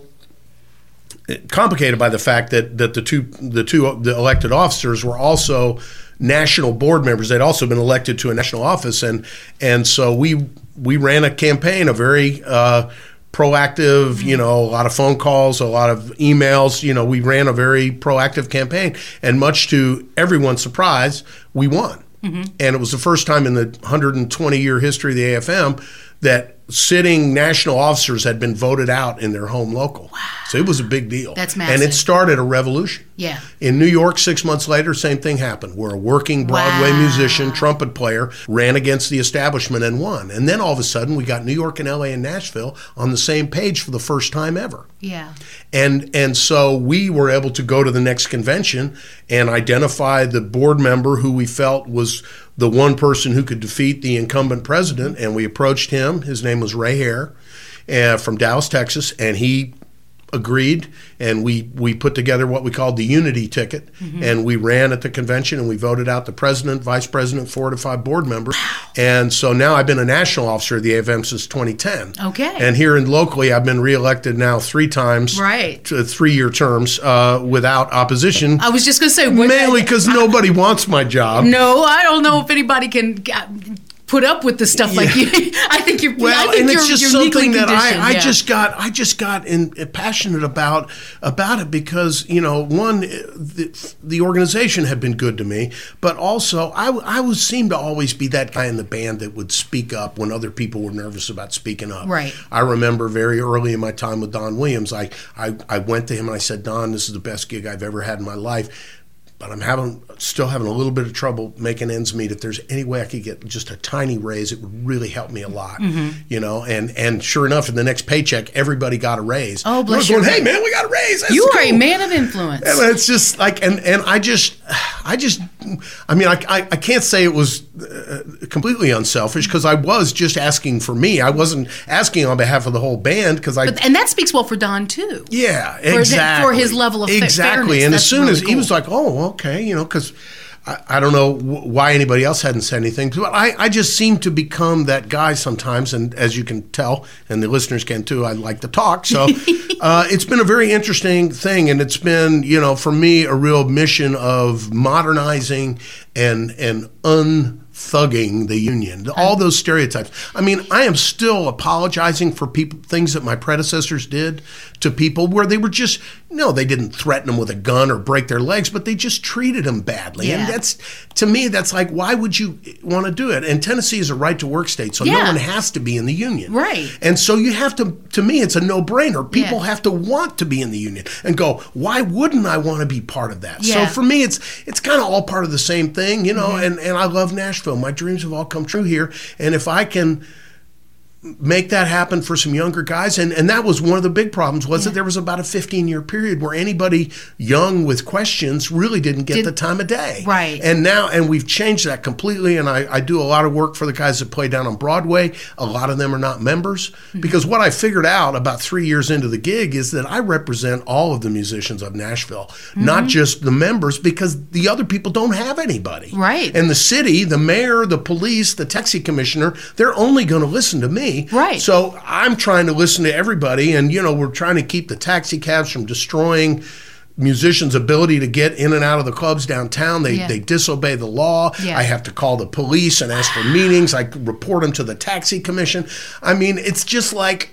complicated by the fact that that the two the two the elected officers were also national board members. They'd also been elected to a national office, and and so we we ran a campaign, a very uh, proactive, you know, a lot of phone calls, a lot of emails. You know, we ran a very proactive campaign, and much to everyone's surprise, we won. Mm-hmm. And it was the first time in the one hundred twenty year history of the A F M that sitting national officers had been voted out in their home local. Wow. So it was a big deal. That's massive. And it started a revolution. Yeah. In New York, six months later, same thing happened, where a working Broadway Wow. musician, trumpet player, ran against the establishment and won. And then all of a sudden, we got New York and L A and Nashville on the same page for the first time ever. Yeah. And and so we were able to go to the next convention and identify the board member who we felt was the one person who could defeat the incumbent president. And we approached him. His name was Ray Hare, uh, from Dallas, Texas, and he agreed, and we, we put together what we called the unity ticket, mm-hmm. and we ran at the convention, and we voted out the president, vice president, four to five board members. Wow. And so now I've been a national officer of the A F M since twenty ten. Okay. And here in locally, I've been reelected now three times, right, to three-year terms uh, without opposition. I was just going to say, mainly because nobody wants my job. No, I don't know if anybody can uh, put up with the stuff like you. I think you're. Well, I think and you're, it's just you're something uniquely that I, conditioned, I yeah. just got. I just got in, passionate about about it because, you know, one, the, the organization had been good to me, but also I, I was seemed to always be that guy in the band that would speak up when other people were nervous about speaking up. Right. I remember very early in my time with Don Williams, I I, I went to him and I said, Don, this is the best gig I've ever had in my life, but I'm having still having a little bit of trouble making ends meet. If there's any way I could get just a tiny raise, it would really help me a lot. Mm-hmm. You know, and and sure enough, in the next paycheck, everybody got a raise. Oh, bless you! you. Hey, man, we got a raise. That's You are cool. a man of influence. And it's just like, and and I just, I just, I mean, I I, I can't say it was uh, completely unselfish because I was just asking for me. I wasn't asking on behalf of the whole band because I. But, and that speaks well for Don too. Yeah, For, exactly. for his level of fa- exactly. fairness. And That's as soon really as cool. he was like, "Oh, okay," you know, because I, I don't know w- why anybody else hadn't said anything, but I, I just seem to become that guy sometimes. And as you can tell, and the listeners can too, I like to talk. So uh, it's been a very interesting thing, and it's been, you know, for me, a real mission of modernizing and and un. thugging the union, all those stereotypes. I mean, I am still apologizing for people, things that my predecessors did to people where they were just, no, they didn't threaten them with a gun or break their legs, but they just treated them badly. Yeah. And that's, to me, that's like, why would you want to do it? And Tennessee is a right to work state, so Yeah. no one has to be in the union. Right. And so you have to, to me, it's a no-brainer. People Yeah. have to want to be in the union and go, why wouldn't I want to be part of that? Yeah. So for me, it's it's kind of all part of the same thing, you know, Mm-hmm. and, and I love Nashville. My dreams have all come true here. And if I can make that happen for some younger guys, and, and that was one of the big problems, was Yeah. that there was about a fifteen-year period where anybody young with questions really didn't get Did- the time of day. Right. And now, and we've changed that completely, and I, I do a lot of work for the guys that play down on Broadway. A lot of them are not members, Mm-hmm. because what I figured out about three years into the gig is that I represent all of the musicians of Nashville, Mm-hmm. not just the members, because the other people don't have anybody. Right. And the city, the mayor, the police, the taxi commissioner, they're only going to listen to me. Right. So I'm trying to listen to everybody, and, you know, we're trying to keep the taxi cabs from destroying musicians' ability to get in and out of the clubs downtown. They Yeah. they disobey the law. Yeah. I have to call the police and ask for meetings. I report them to the taxi commission. I mean, it's just like,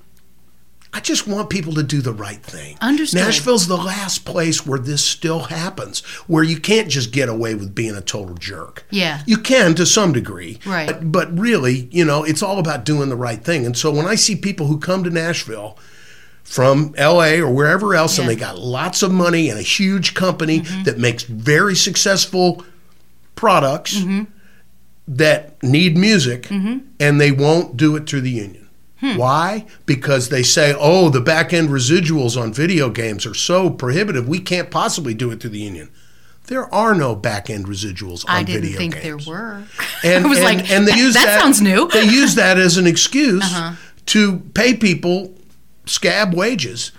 I just want people to do the right thing. Understood. Nashville's the last place where this still happens, where you can't just get away with being a total jerk. Yeah. You can to some degree. Right. But, but really, you know, it's all about doing the right thing. And so when I see people who come to Nashville from L A or wherever else, and Yeah. they got lots of money and a huge company Mm-hmm. that makes very successful products Mm-hmm. that need music, Mm-hmm. and they won't do it through the union. Hmm. Why? Because they say, oh, the back end residuals on video games are so prohibitive, we can't possibly do it through the union. There are no back end residuals on I didn't video think games. there were. And, I was and, like, and they that, use that that, sounds new. They use that as an excuse Uh-huh. to pay people scab wages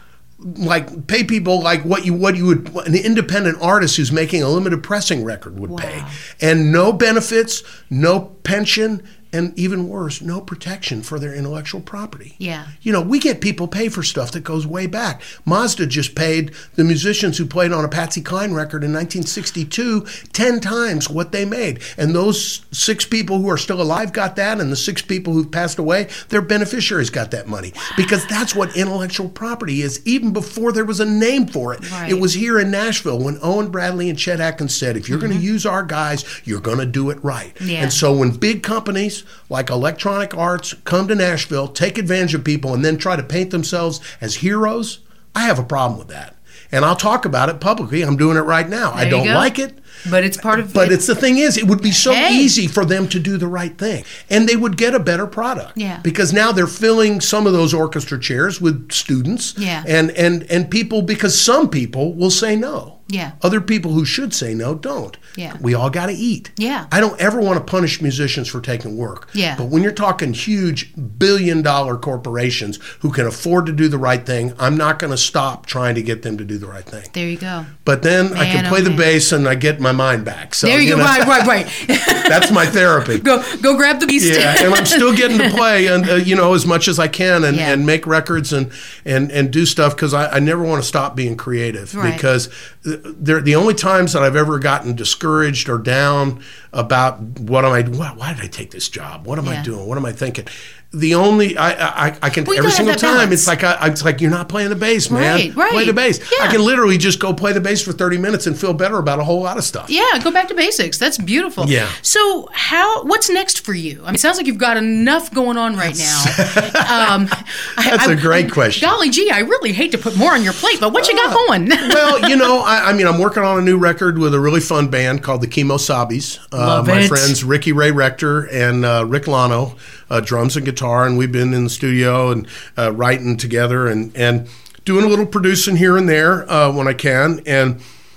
like pay people like what you what you would an independent artist who's making a limited pressing record would Wow. pay, and no benefits, no pension, and even worse, no protection for their intellectual property. Yeah. You know, we get people pay for stuff that goes way back. Mazda just paid the musicians who played on a Patsy Cline record in nineteen sixty-two ten times what they made. And those six people who are still alive got that, and the six people who've passed away, their beneficiaries got that money. Because that's what intellectual property is, even before there was a name for it. Right. It was here in Nashville when Owen Bradley and Chet Atkins said, if you're going to use our guys, you're going to do it right. Yeah. And so when big companies like Electronic Arts come to Nashville, take advantage of people, and then try to paint themselves as heroes, I have a problem with that. And I'll talk about it publicly. I'm doing it right now. There I you don't go. like it. But it's part of But it. it's the thing is, it would be so Hey. easy for them to do the right thing, and they would get a better product. Yeah. Because now they're filling some of those orchestra chairs with students. Yeah. And and and people, because some people will say no. Yeah. Other people who should say no don't. Yeah. We all got to eat. Yeah. I don't ever want to punish musicians for taking work. Yeah. But when you're talking huge billion dollar corporations who can afford to do the right thing, I'm not going to stop trying to get them to do the right thing. There you go. But then I Man, can play oh the man. bass and I get my mind back. So There you, go. know, Right, right, right. that's my therapy. go, go grab the beast. Yeah, and I'm still getting to play, and uh, you know, as much as I can, and, Yeah. and make records and and and do stuff, because I, I never want to stop being creative. Right. Because they're the only times that I've ever gotten discouraged or down about what am I? Why, why did I take this job? What am Yeah. I doing? What am I thinking? The only I I, I can Well, you every gotta single have that time balance. it's like I, it's like you're not playing the bass, man. Right, right. Play the bass. Yeah. I can literally just go play the bass for thirty minutes and feel better about a whole lot of stuff. Yeah, go back to basics. That's beautiful. Yeah. So, how? What's next for you? I mean, it sounds like you've got enough going on right now. Um, That's a great question. Golly gee, I really hate to put more on your plate, but what you got going? Well, you know, I, I mean, I'm working on a new record with a really fun band called the Kimosabis. Uh, Love my it. friends Ricky Ray Rector and uh, Rick Lano, uh, drums and guitar, and we've been in the studio and uh, writing together and and doing a little producing here and there uh, when I can. And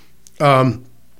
um,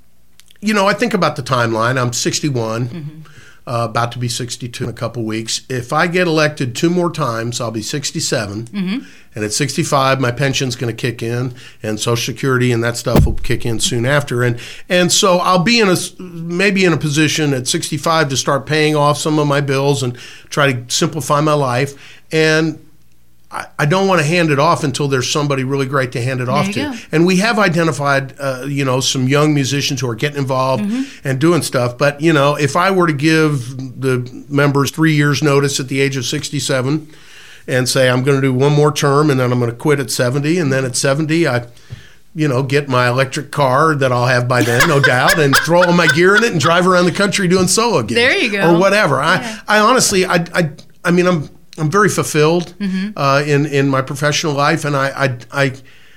you know, I think about the timeline. I'm sixty-one. Mm-hmm. Uh, about to be sixty-two in a couple weeks. If I get elected two more times, I'll be sixty-seven. Mm-hmm. And at sixty-five, my pension's going to kick in, and Social Security and that stuff will kick in soon after. And and so I'll be in a maybe in a position at sixty-five to start paying off some of my bills and try to simplify my life. And I, I don't want to hand it off until there's somebody really great to hand it off you to. go. And we have identified, uh, you know, some young musicians who are getting involved Mm-hmm. and doing stuff. But, you know, if I were to give the members three years notice at the age of sixty-seven and say I'm going to do one more term and then I'm going to quit at seventy, and then at seventy I, you know, get my electric car that I'll have by then, no doubt, and throw all my gear in it and drive around the country doing solo gigs. There you go. Or whatever. Yeah. I, I honestly, I, I, I mean, I'm I'm very fulfilled uh, in in my professional life, and I, I I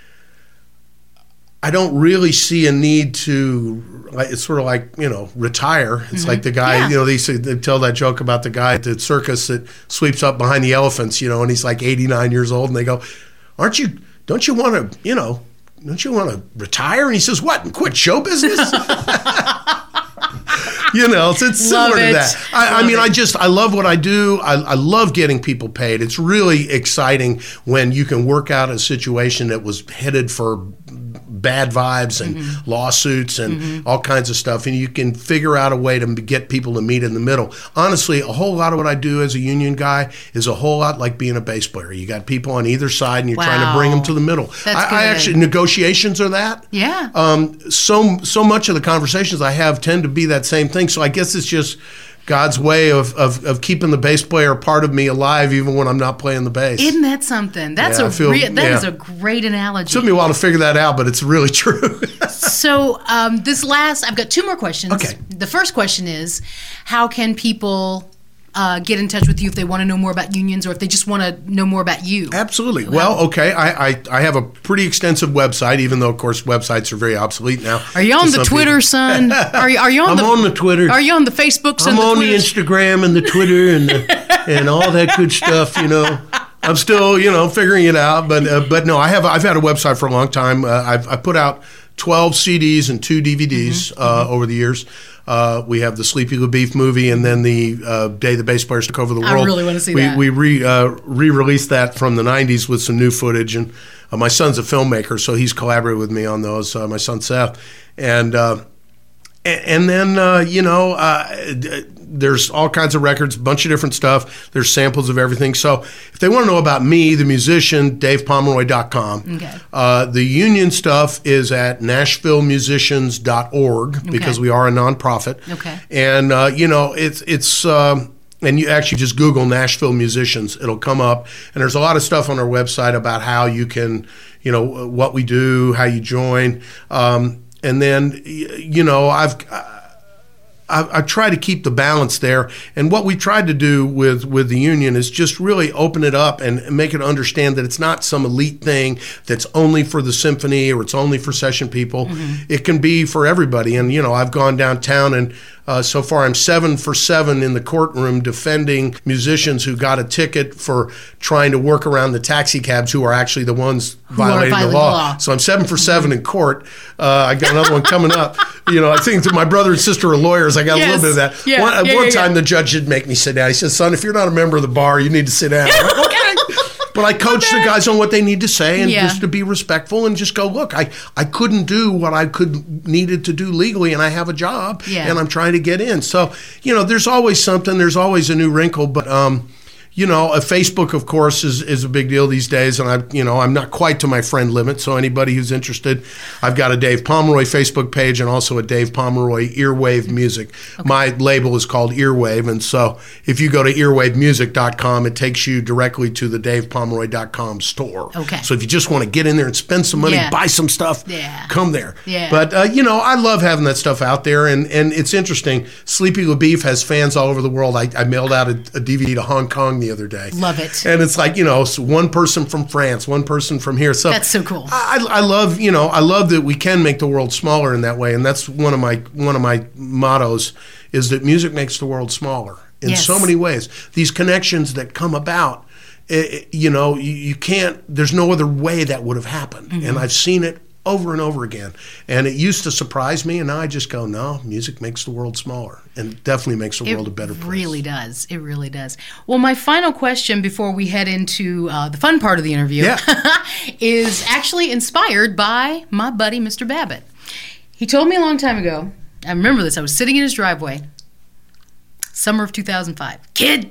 I don't really see a need to. Like, it's sort of like, you know, retire. It's like the guy, Yeah. you know, they say, they tell that joke about the guy at the circus that sweeps up behind the elephants, you know, and he's like eighty-nine years old, and they go, "Aren't you? Don't you want to, you know, don't you want to retire?" And he says, "What? And quit show business?" You know, it's, it's Love similar it. to that. I, I Love mean, it. I just, I love what I do. I, I love getting people paid. It's really exciting when you can work out a situation that was headed for bad vibes and Mm-hmm. lawsuits and all kinds of stuff, and you can figure out a way to get people to meet in the middle. Honestly, a whole lot of what I do as a union guy is a whole lot like being a bass player. You got people on either side, and you're trying to bring Wow. them to the middle. That's I, I good. actually, negotiations are that. Yeah. Um, so so much of the conversations I have tend to be that same thing. So I guess it's just God's way of, of, of keeping the bass player part of me alive, even when I'm not playing the bass. Isn't that something? That's Yeah, a I feel- rea- that yeah. is a great analogy. Took me a while to figure that out, but it's really true. So um, this last, I've got two more questions. Okay. The first question is, how can people uh, get in touch with you if they want to know more about unions, or if they just want to know more about you? Absolutely. Well, okay, I, I, I have a pretty extensive website, even though, of course, websites are very obsolete now. Are you on to the some Twitter, people. son? Are you, are you on I'm the on the Twitter. Are you on the Facebooks and I'm the on the Twitters? Instagram and the Twitter and the, and all that good stuff, you know. I'm still, you know, figuring it out, but uh, but no, I have I've had a website for a long time. Uh, I've I put out twelve C Ds and two D V Ds Mm-hmm. uh, over the years. Uh, we have the Sleepy LaBeef movie, and then the uh, Day the Bass Players Took Over the I World. really wanna see we, that. We re, uh, re-released that from the nineties with some new footage, and uh, my son's a filmmaker, so he's collaborated with me on those, uh, my son Seth. And uh, and then, uh, you know, uh, there's all kinds of records, a bunch of different stuff. There's samples of everything. So if they want to know about me, the musician, dave pomeroy dot com. Okay. Uh, the union stuff is at nashville musicians dot org because Okay. we are a nonprofit. Okay. And, uh, you know, it's, it's um, and you actually just Google Nashville Musicians. It'll come up. And there's a lot of stuff on our website about how you can, you know, what we do, how you join. Um, and then, you know, I've... I, I try to keep the balance there, and what we tried to do with, with the union is just really open it up and make it understand that it's not some elite thing that's only for the symphony or it's only for session people. Mm-hmm. It can be for everybody. And you know, I've gone downtown, and uh, so far I'm seven for seven in the courtroom defending musicians who got a ticket for trying to work around the taxi cabs who are actually the ones violating the law. law. So I'm seven for seven in court. Uh, I got another one coming up. You know, I think that my brother and sister are lawyers. I got yes. a little bit of that. Yeah. One, yeah, one yeah, time yeah. the judge did make me sit down. He said, son, if you're not a member of the bar, you need to sit down. I'm like, okay. But I coach the guys on what they need to say, and Yeah. just to be respectful and just go, look, I, I couldn't do what I could needed to do legally, and I have a job, Yeah. and I'm trying to get in. So, you know, there's always something. There's always a new wrinkle, but um, you know, a Facebook, of course, is, is a big deal these days, and I, you know, I'm not quite to my friend limit. So anybody who's interested, I've got a Dave Pomeroy Facebook page and also a Dave Pomeroy Earwave Music. Okay. My label is called Earwave, and so if you go to earwave music dot com, it takes you directly to the dave pomeroy dot com store. Okay. So if you just want to get in there and spend some money, Yeah. buy some stuff, Yeah. come there. Yeah. But uh, you know, I love having that stuff out there, and and it's interesting. Sleepy LaBeef has fans all over the world. I, I mailed out a, a D V D to Hong Kong the other day. Love it. And it's like, you know, so one person from France, one person from here. So That's so cool. I, I love, you know, I love that we can make the world smaller in that way, and that's one of my one of my mottos is that music makes the world smaller in Yes. so many ways. These connections that come about, it, you know, you, you can't. There's no other way that would have happened, Mm-hmm. and I've seen it over and over again. And it used to surprise me, and now I just go, no, music makes the world smaller, and it definitely makes the It world a better place. really does. It really does. Well, my final question before we head into uh, the fun part of the interview Yeah. is actually inspired by my buddy, Mister Babbitt. He told me a long time ago, I remember this, I was sitting in his driveway, summer of two thousand five. Kid,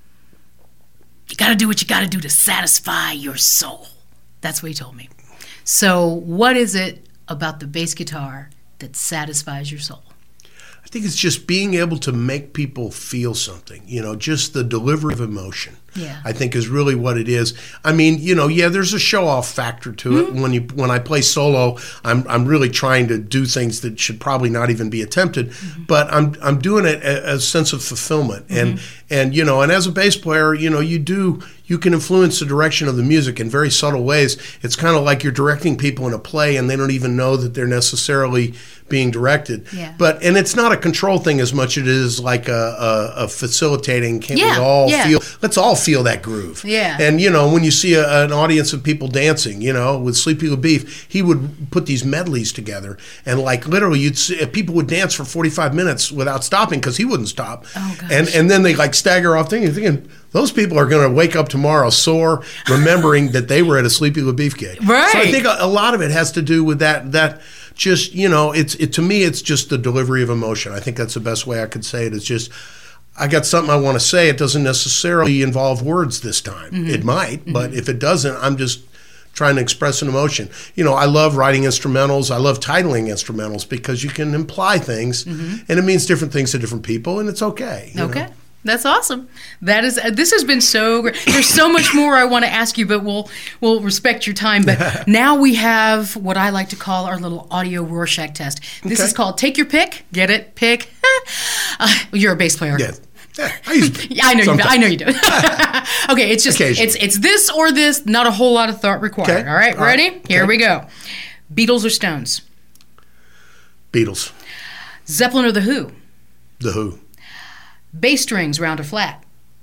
you got to do what you got to do to satisfy your soul. That's what he told me. So what is it about the bass guitar that satisfies your soul? I think it's just being able to make people feel something, you know, just the delivery of emotion. Yeah. I think is really what it is. I mean, you know, yeah, there's a show-off factor to Mm-hmm. it. When you when I play solo, I'm I'm really trying to do things that should probably not even be attempted, Mm-hmm. but I'm I'm doing it as a sense of fulfillment. Mm-hmm. And and you know, and as a bass player, you know, you do you can influence the direction of the music in very subtle ways. It's kind of like you're directing people in a play, and they don't even know that they're necessarily being directed. Yeah. But and it's not a control thing as much as it is like a, a, a facilitating. Can Yeah, we all yeah. feel? Let's all feel that groove. Yeah. And you know, when you see a, an audience of people dancing, you know, with Sleepy LaBeef, he would put these medleys together, and like literally, you'd see people would dance for forty-five minutes without stopping because he wouldn't stop. Oh, gosh. And and then they like stagger off, thinking, thinking those people are going to wake up tomorrow sore, remembering that they were at a Sleepy LaBeef gig. Right. So I think a, a lot of it has to do with that. That just you know, it's it to me, it's just the delivery of emotion. I think that's the best way I could say it. It's just. I got something I want to say. It doesn't necessarily involve words this time. Mm-hmm. It might, mm-hmm. but if it doesn't, I'm just trying to express an emotion. You know, I love writing instrumentals. I love titling instrumentals because you can imply things, mm-hmm. and it means different things to different people, and it's okay. Okay. know? That's awesome. That is. Uh, this has been so great. There's so much more I want to ask you, but we'll we'll respect your time. But now we have what I like to call our little audio Rorschach test. This Okay. is called Take Your Pick. Get it? Pick. uh, you're a bass player. Yeah. Yeah, I, use Yeah, I know you do. I know you do. Okay, it's just Occasionally. it's it's this or this. Not a whole lot of thought required. Okay. All right, All right. ready? Here Okay. we go. Beatles or Stones? Beatles, Zeppelin or The Who? The Who. Bass strings, round or flat?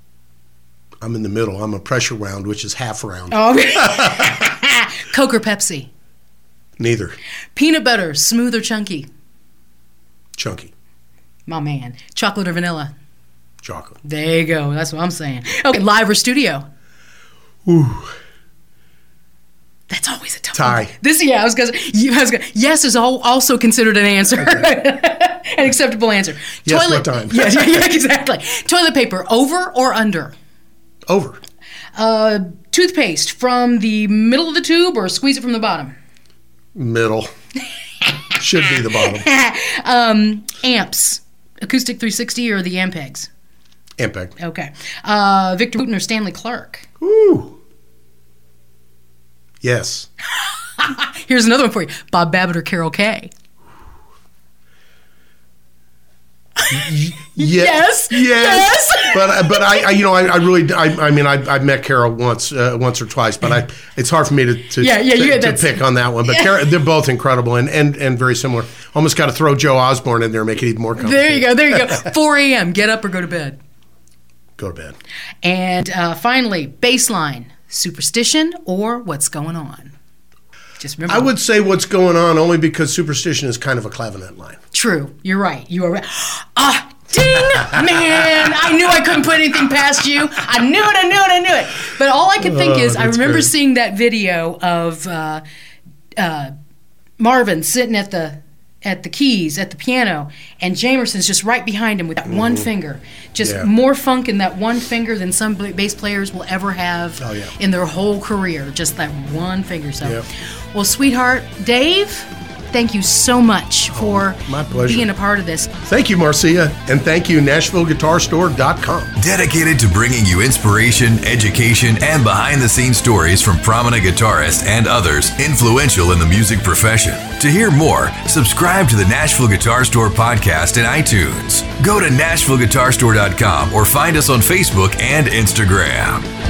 I'm in the middle. I'm a pressure round, which is half round. Oh. Coke or Pepsi? Neither. Peanut butter, smooth or chunky? Chunky. My man. Chocolate or vanilla? Chocolate. There you go. That's what I'm saying. Okay, live or studio? Ooh. That's always a tough Tie. one. This, yeah, I was gonna. You, I was gonna. Yes is all, also considered an answer, an acceptable answer. Yes, what time? Yeah, yeah, yeah, exactly. Toilet paper, over or under? Over. Uh, toothpaste from the middle of the tube or squeeze it from the bottom? Middle. Should be the bottom. um, amps, acoustic three sixty or the Ampegs? Ampeg. Okay. Uh, Victor Wooten or Stanley Clark? Ooh. Yes. Here's another one for you. Bob Babbitt or Carol Kay? Yes. Yes. Yes. Yes. But but I, I you know I, I really I, I mean I I've met Carol once uh, once or twice, but I it's hard for me to to, Yeah, yeah, to, you- to that's- pick on that one. But Carol, they're both incredible and, and, and very similar. Almost got to throw Joe Osborne in there, and make it even more complicated. There you go. There you go. four a.m. Get up or go to bed. Go to bed. And uh, finally, baseline, superstition or what's going on? Just remember. I would say what's going on only because superstition is kind of a clavinet line. True. You're right. You are right. Ah, ding! Man, I knew I couldn't put anything past you. I knew it, I knew it, I knew it. But all I could think Oh, is I that's remember great. seeing that video of uh, uh, Marvin sitting at the at the keys, at the piano, and Jamerson's just right behind him with that one finger. Just Yeah. more funk in that one finger than some b- bass players will ever have Oh, yeah. in their whole career. Just that one finger. So, Yep. well, sweetheart, Dave, thank you so much for my pleasure. being a part of this. Thank you, Marcia, and thank you, Nashville Guitar Store dot com. Dedicated to bringing you inspiration, education, and behind-the-scenes stories from prominent guitarists and others influential in the music profession. To hear more, subscribe to the Nashville Guitar Store podcast in iTunes. Go to Nashville Guitar Store dot com or find us on Facebook and Instagram.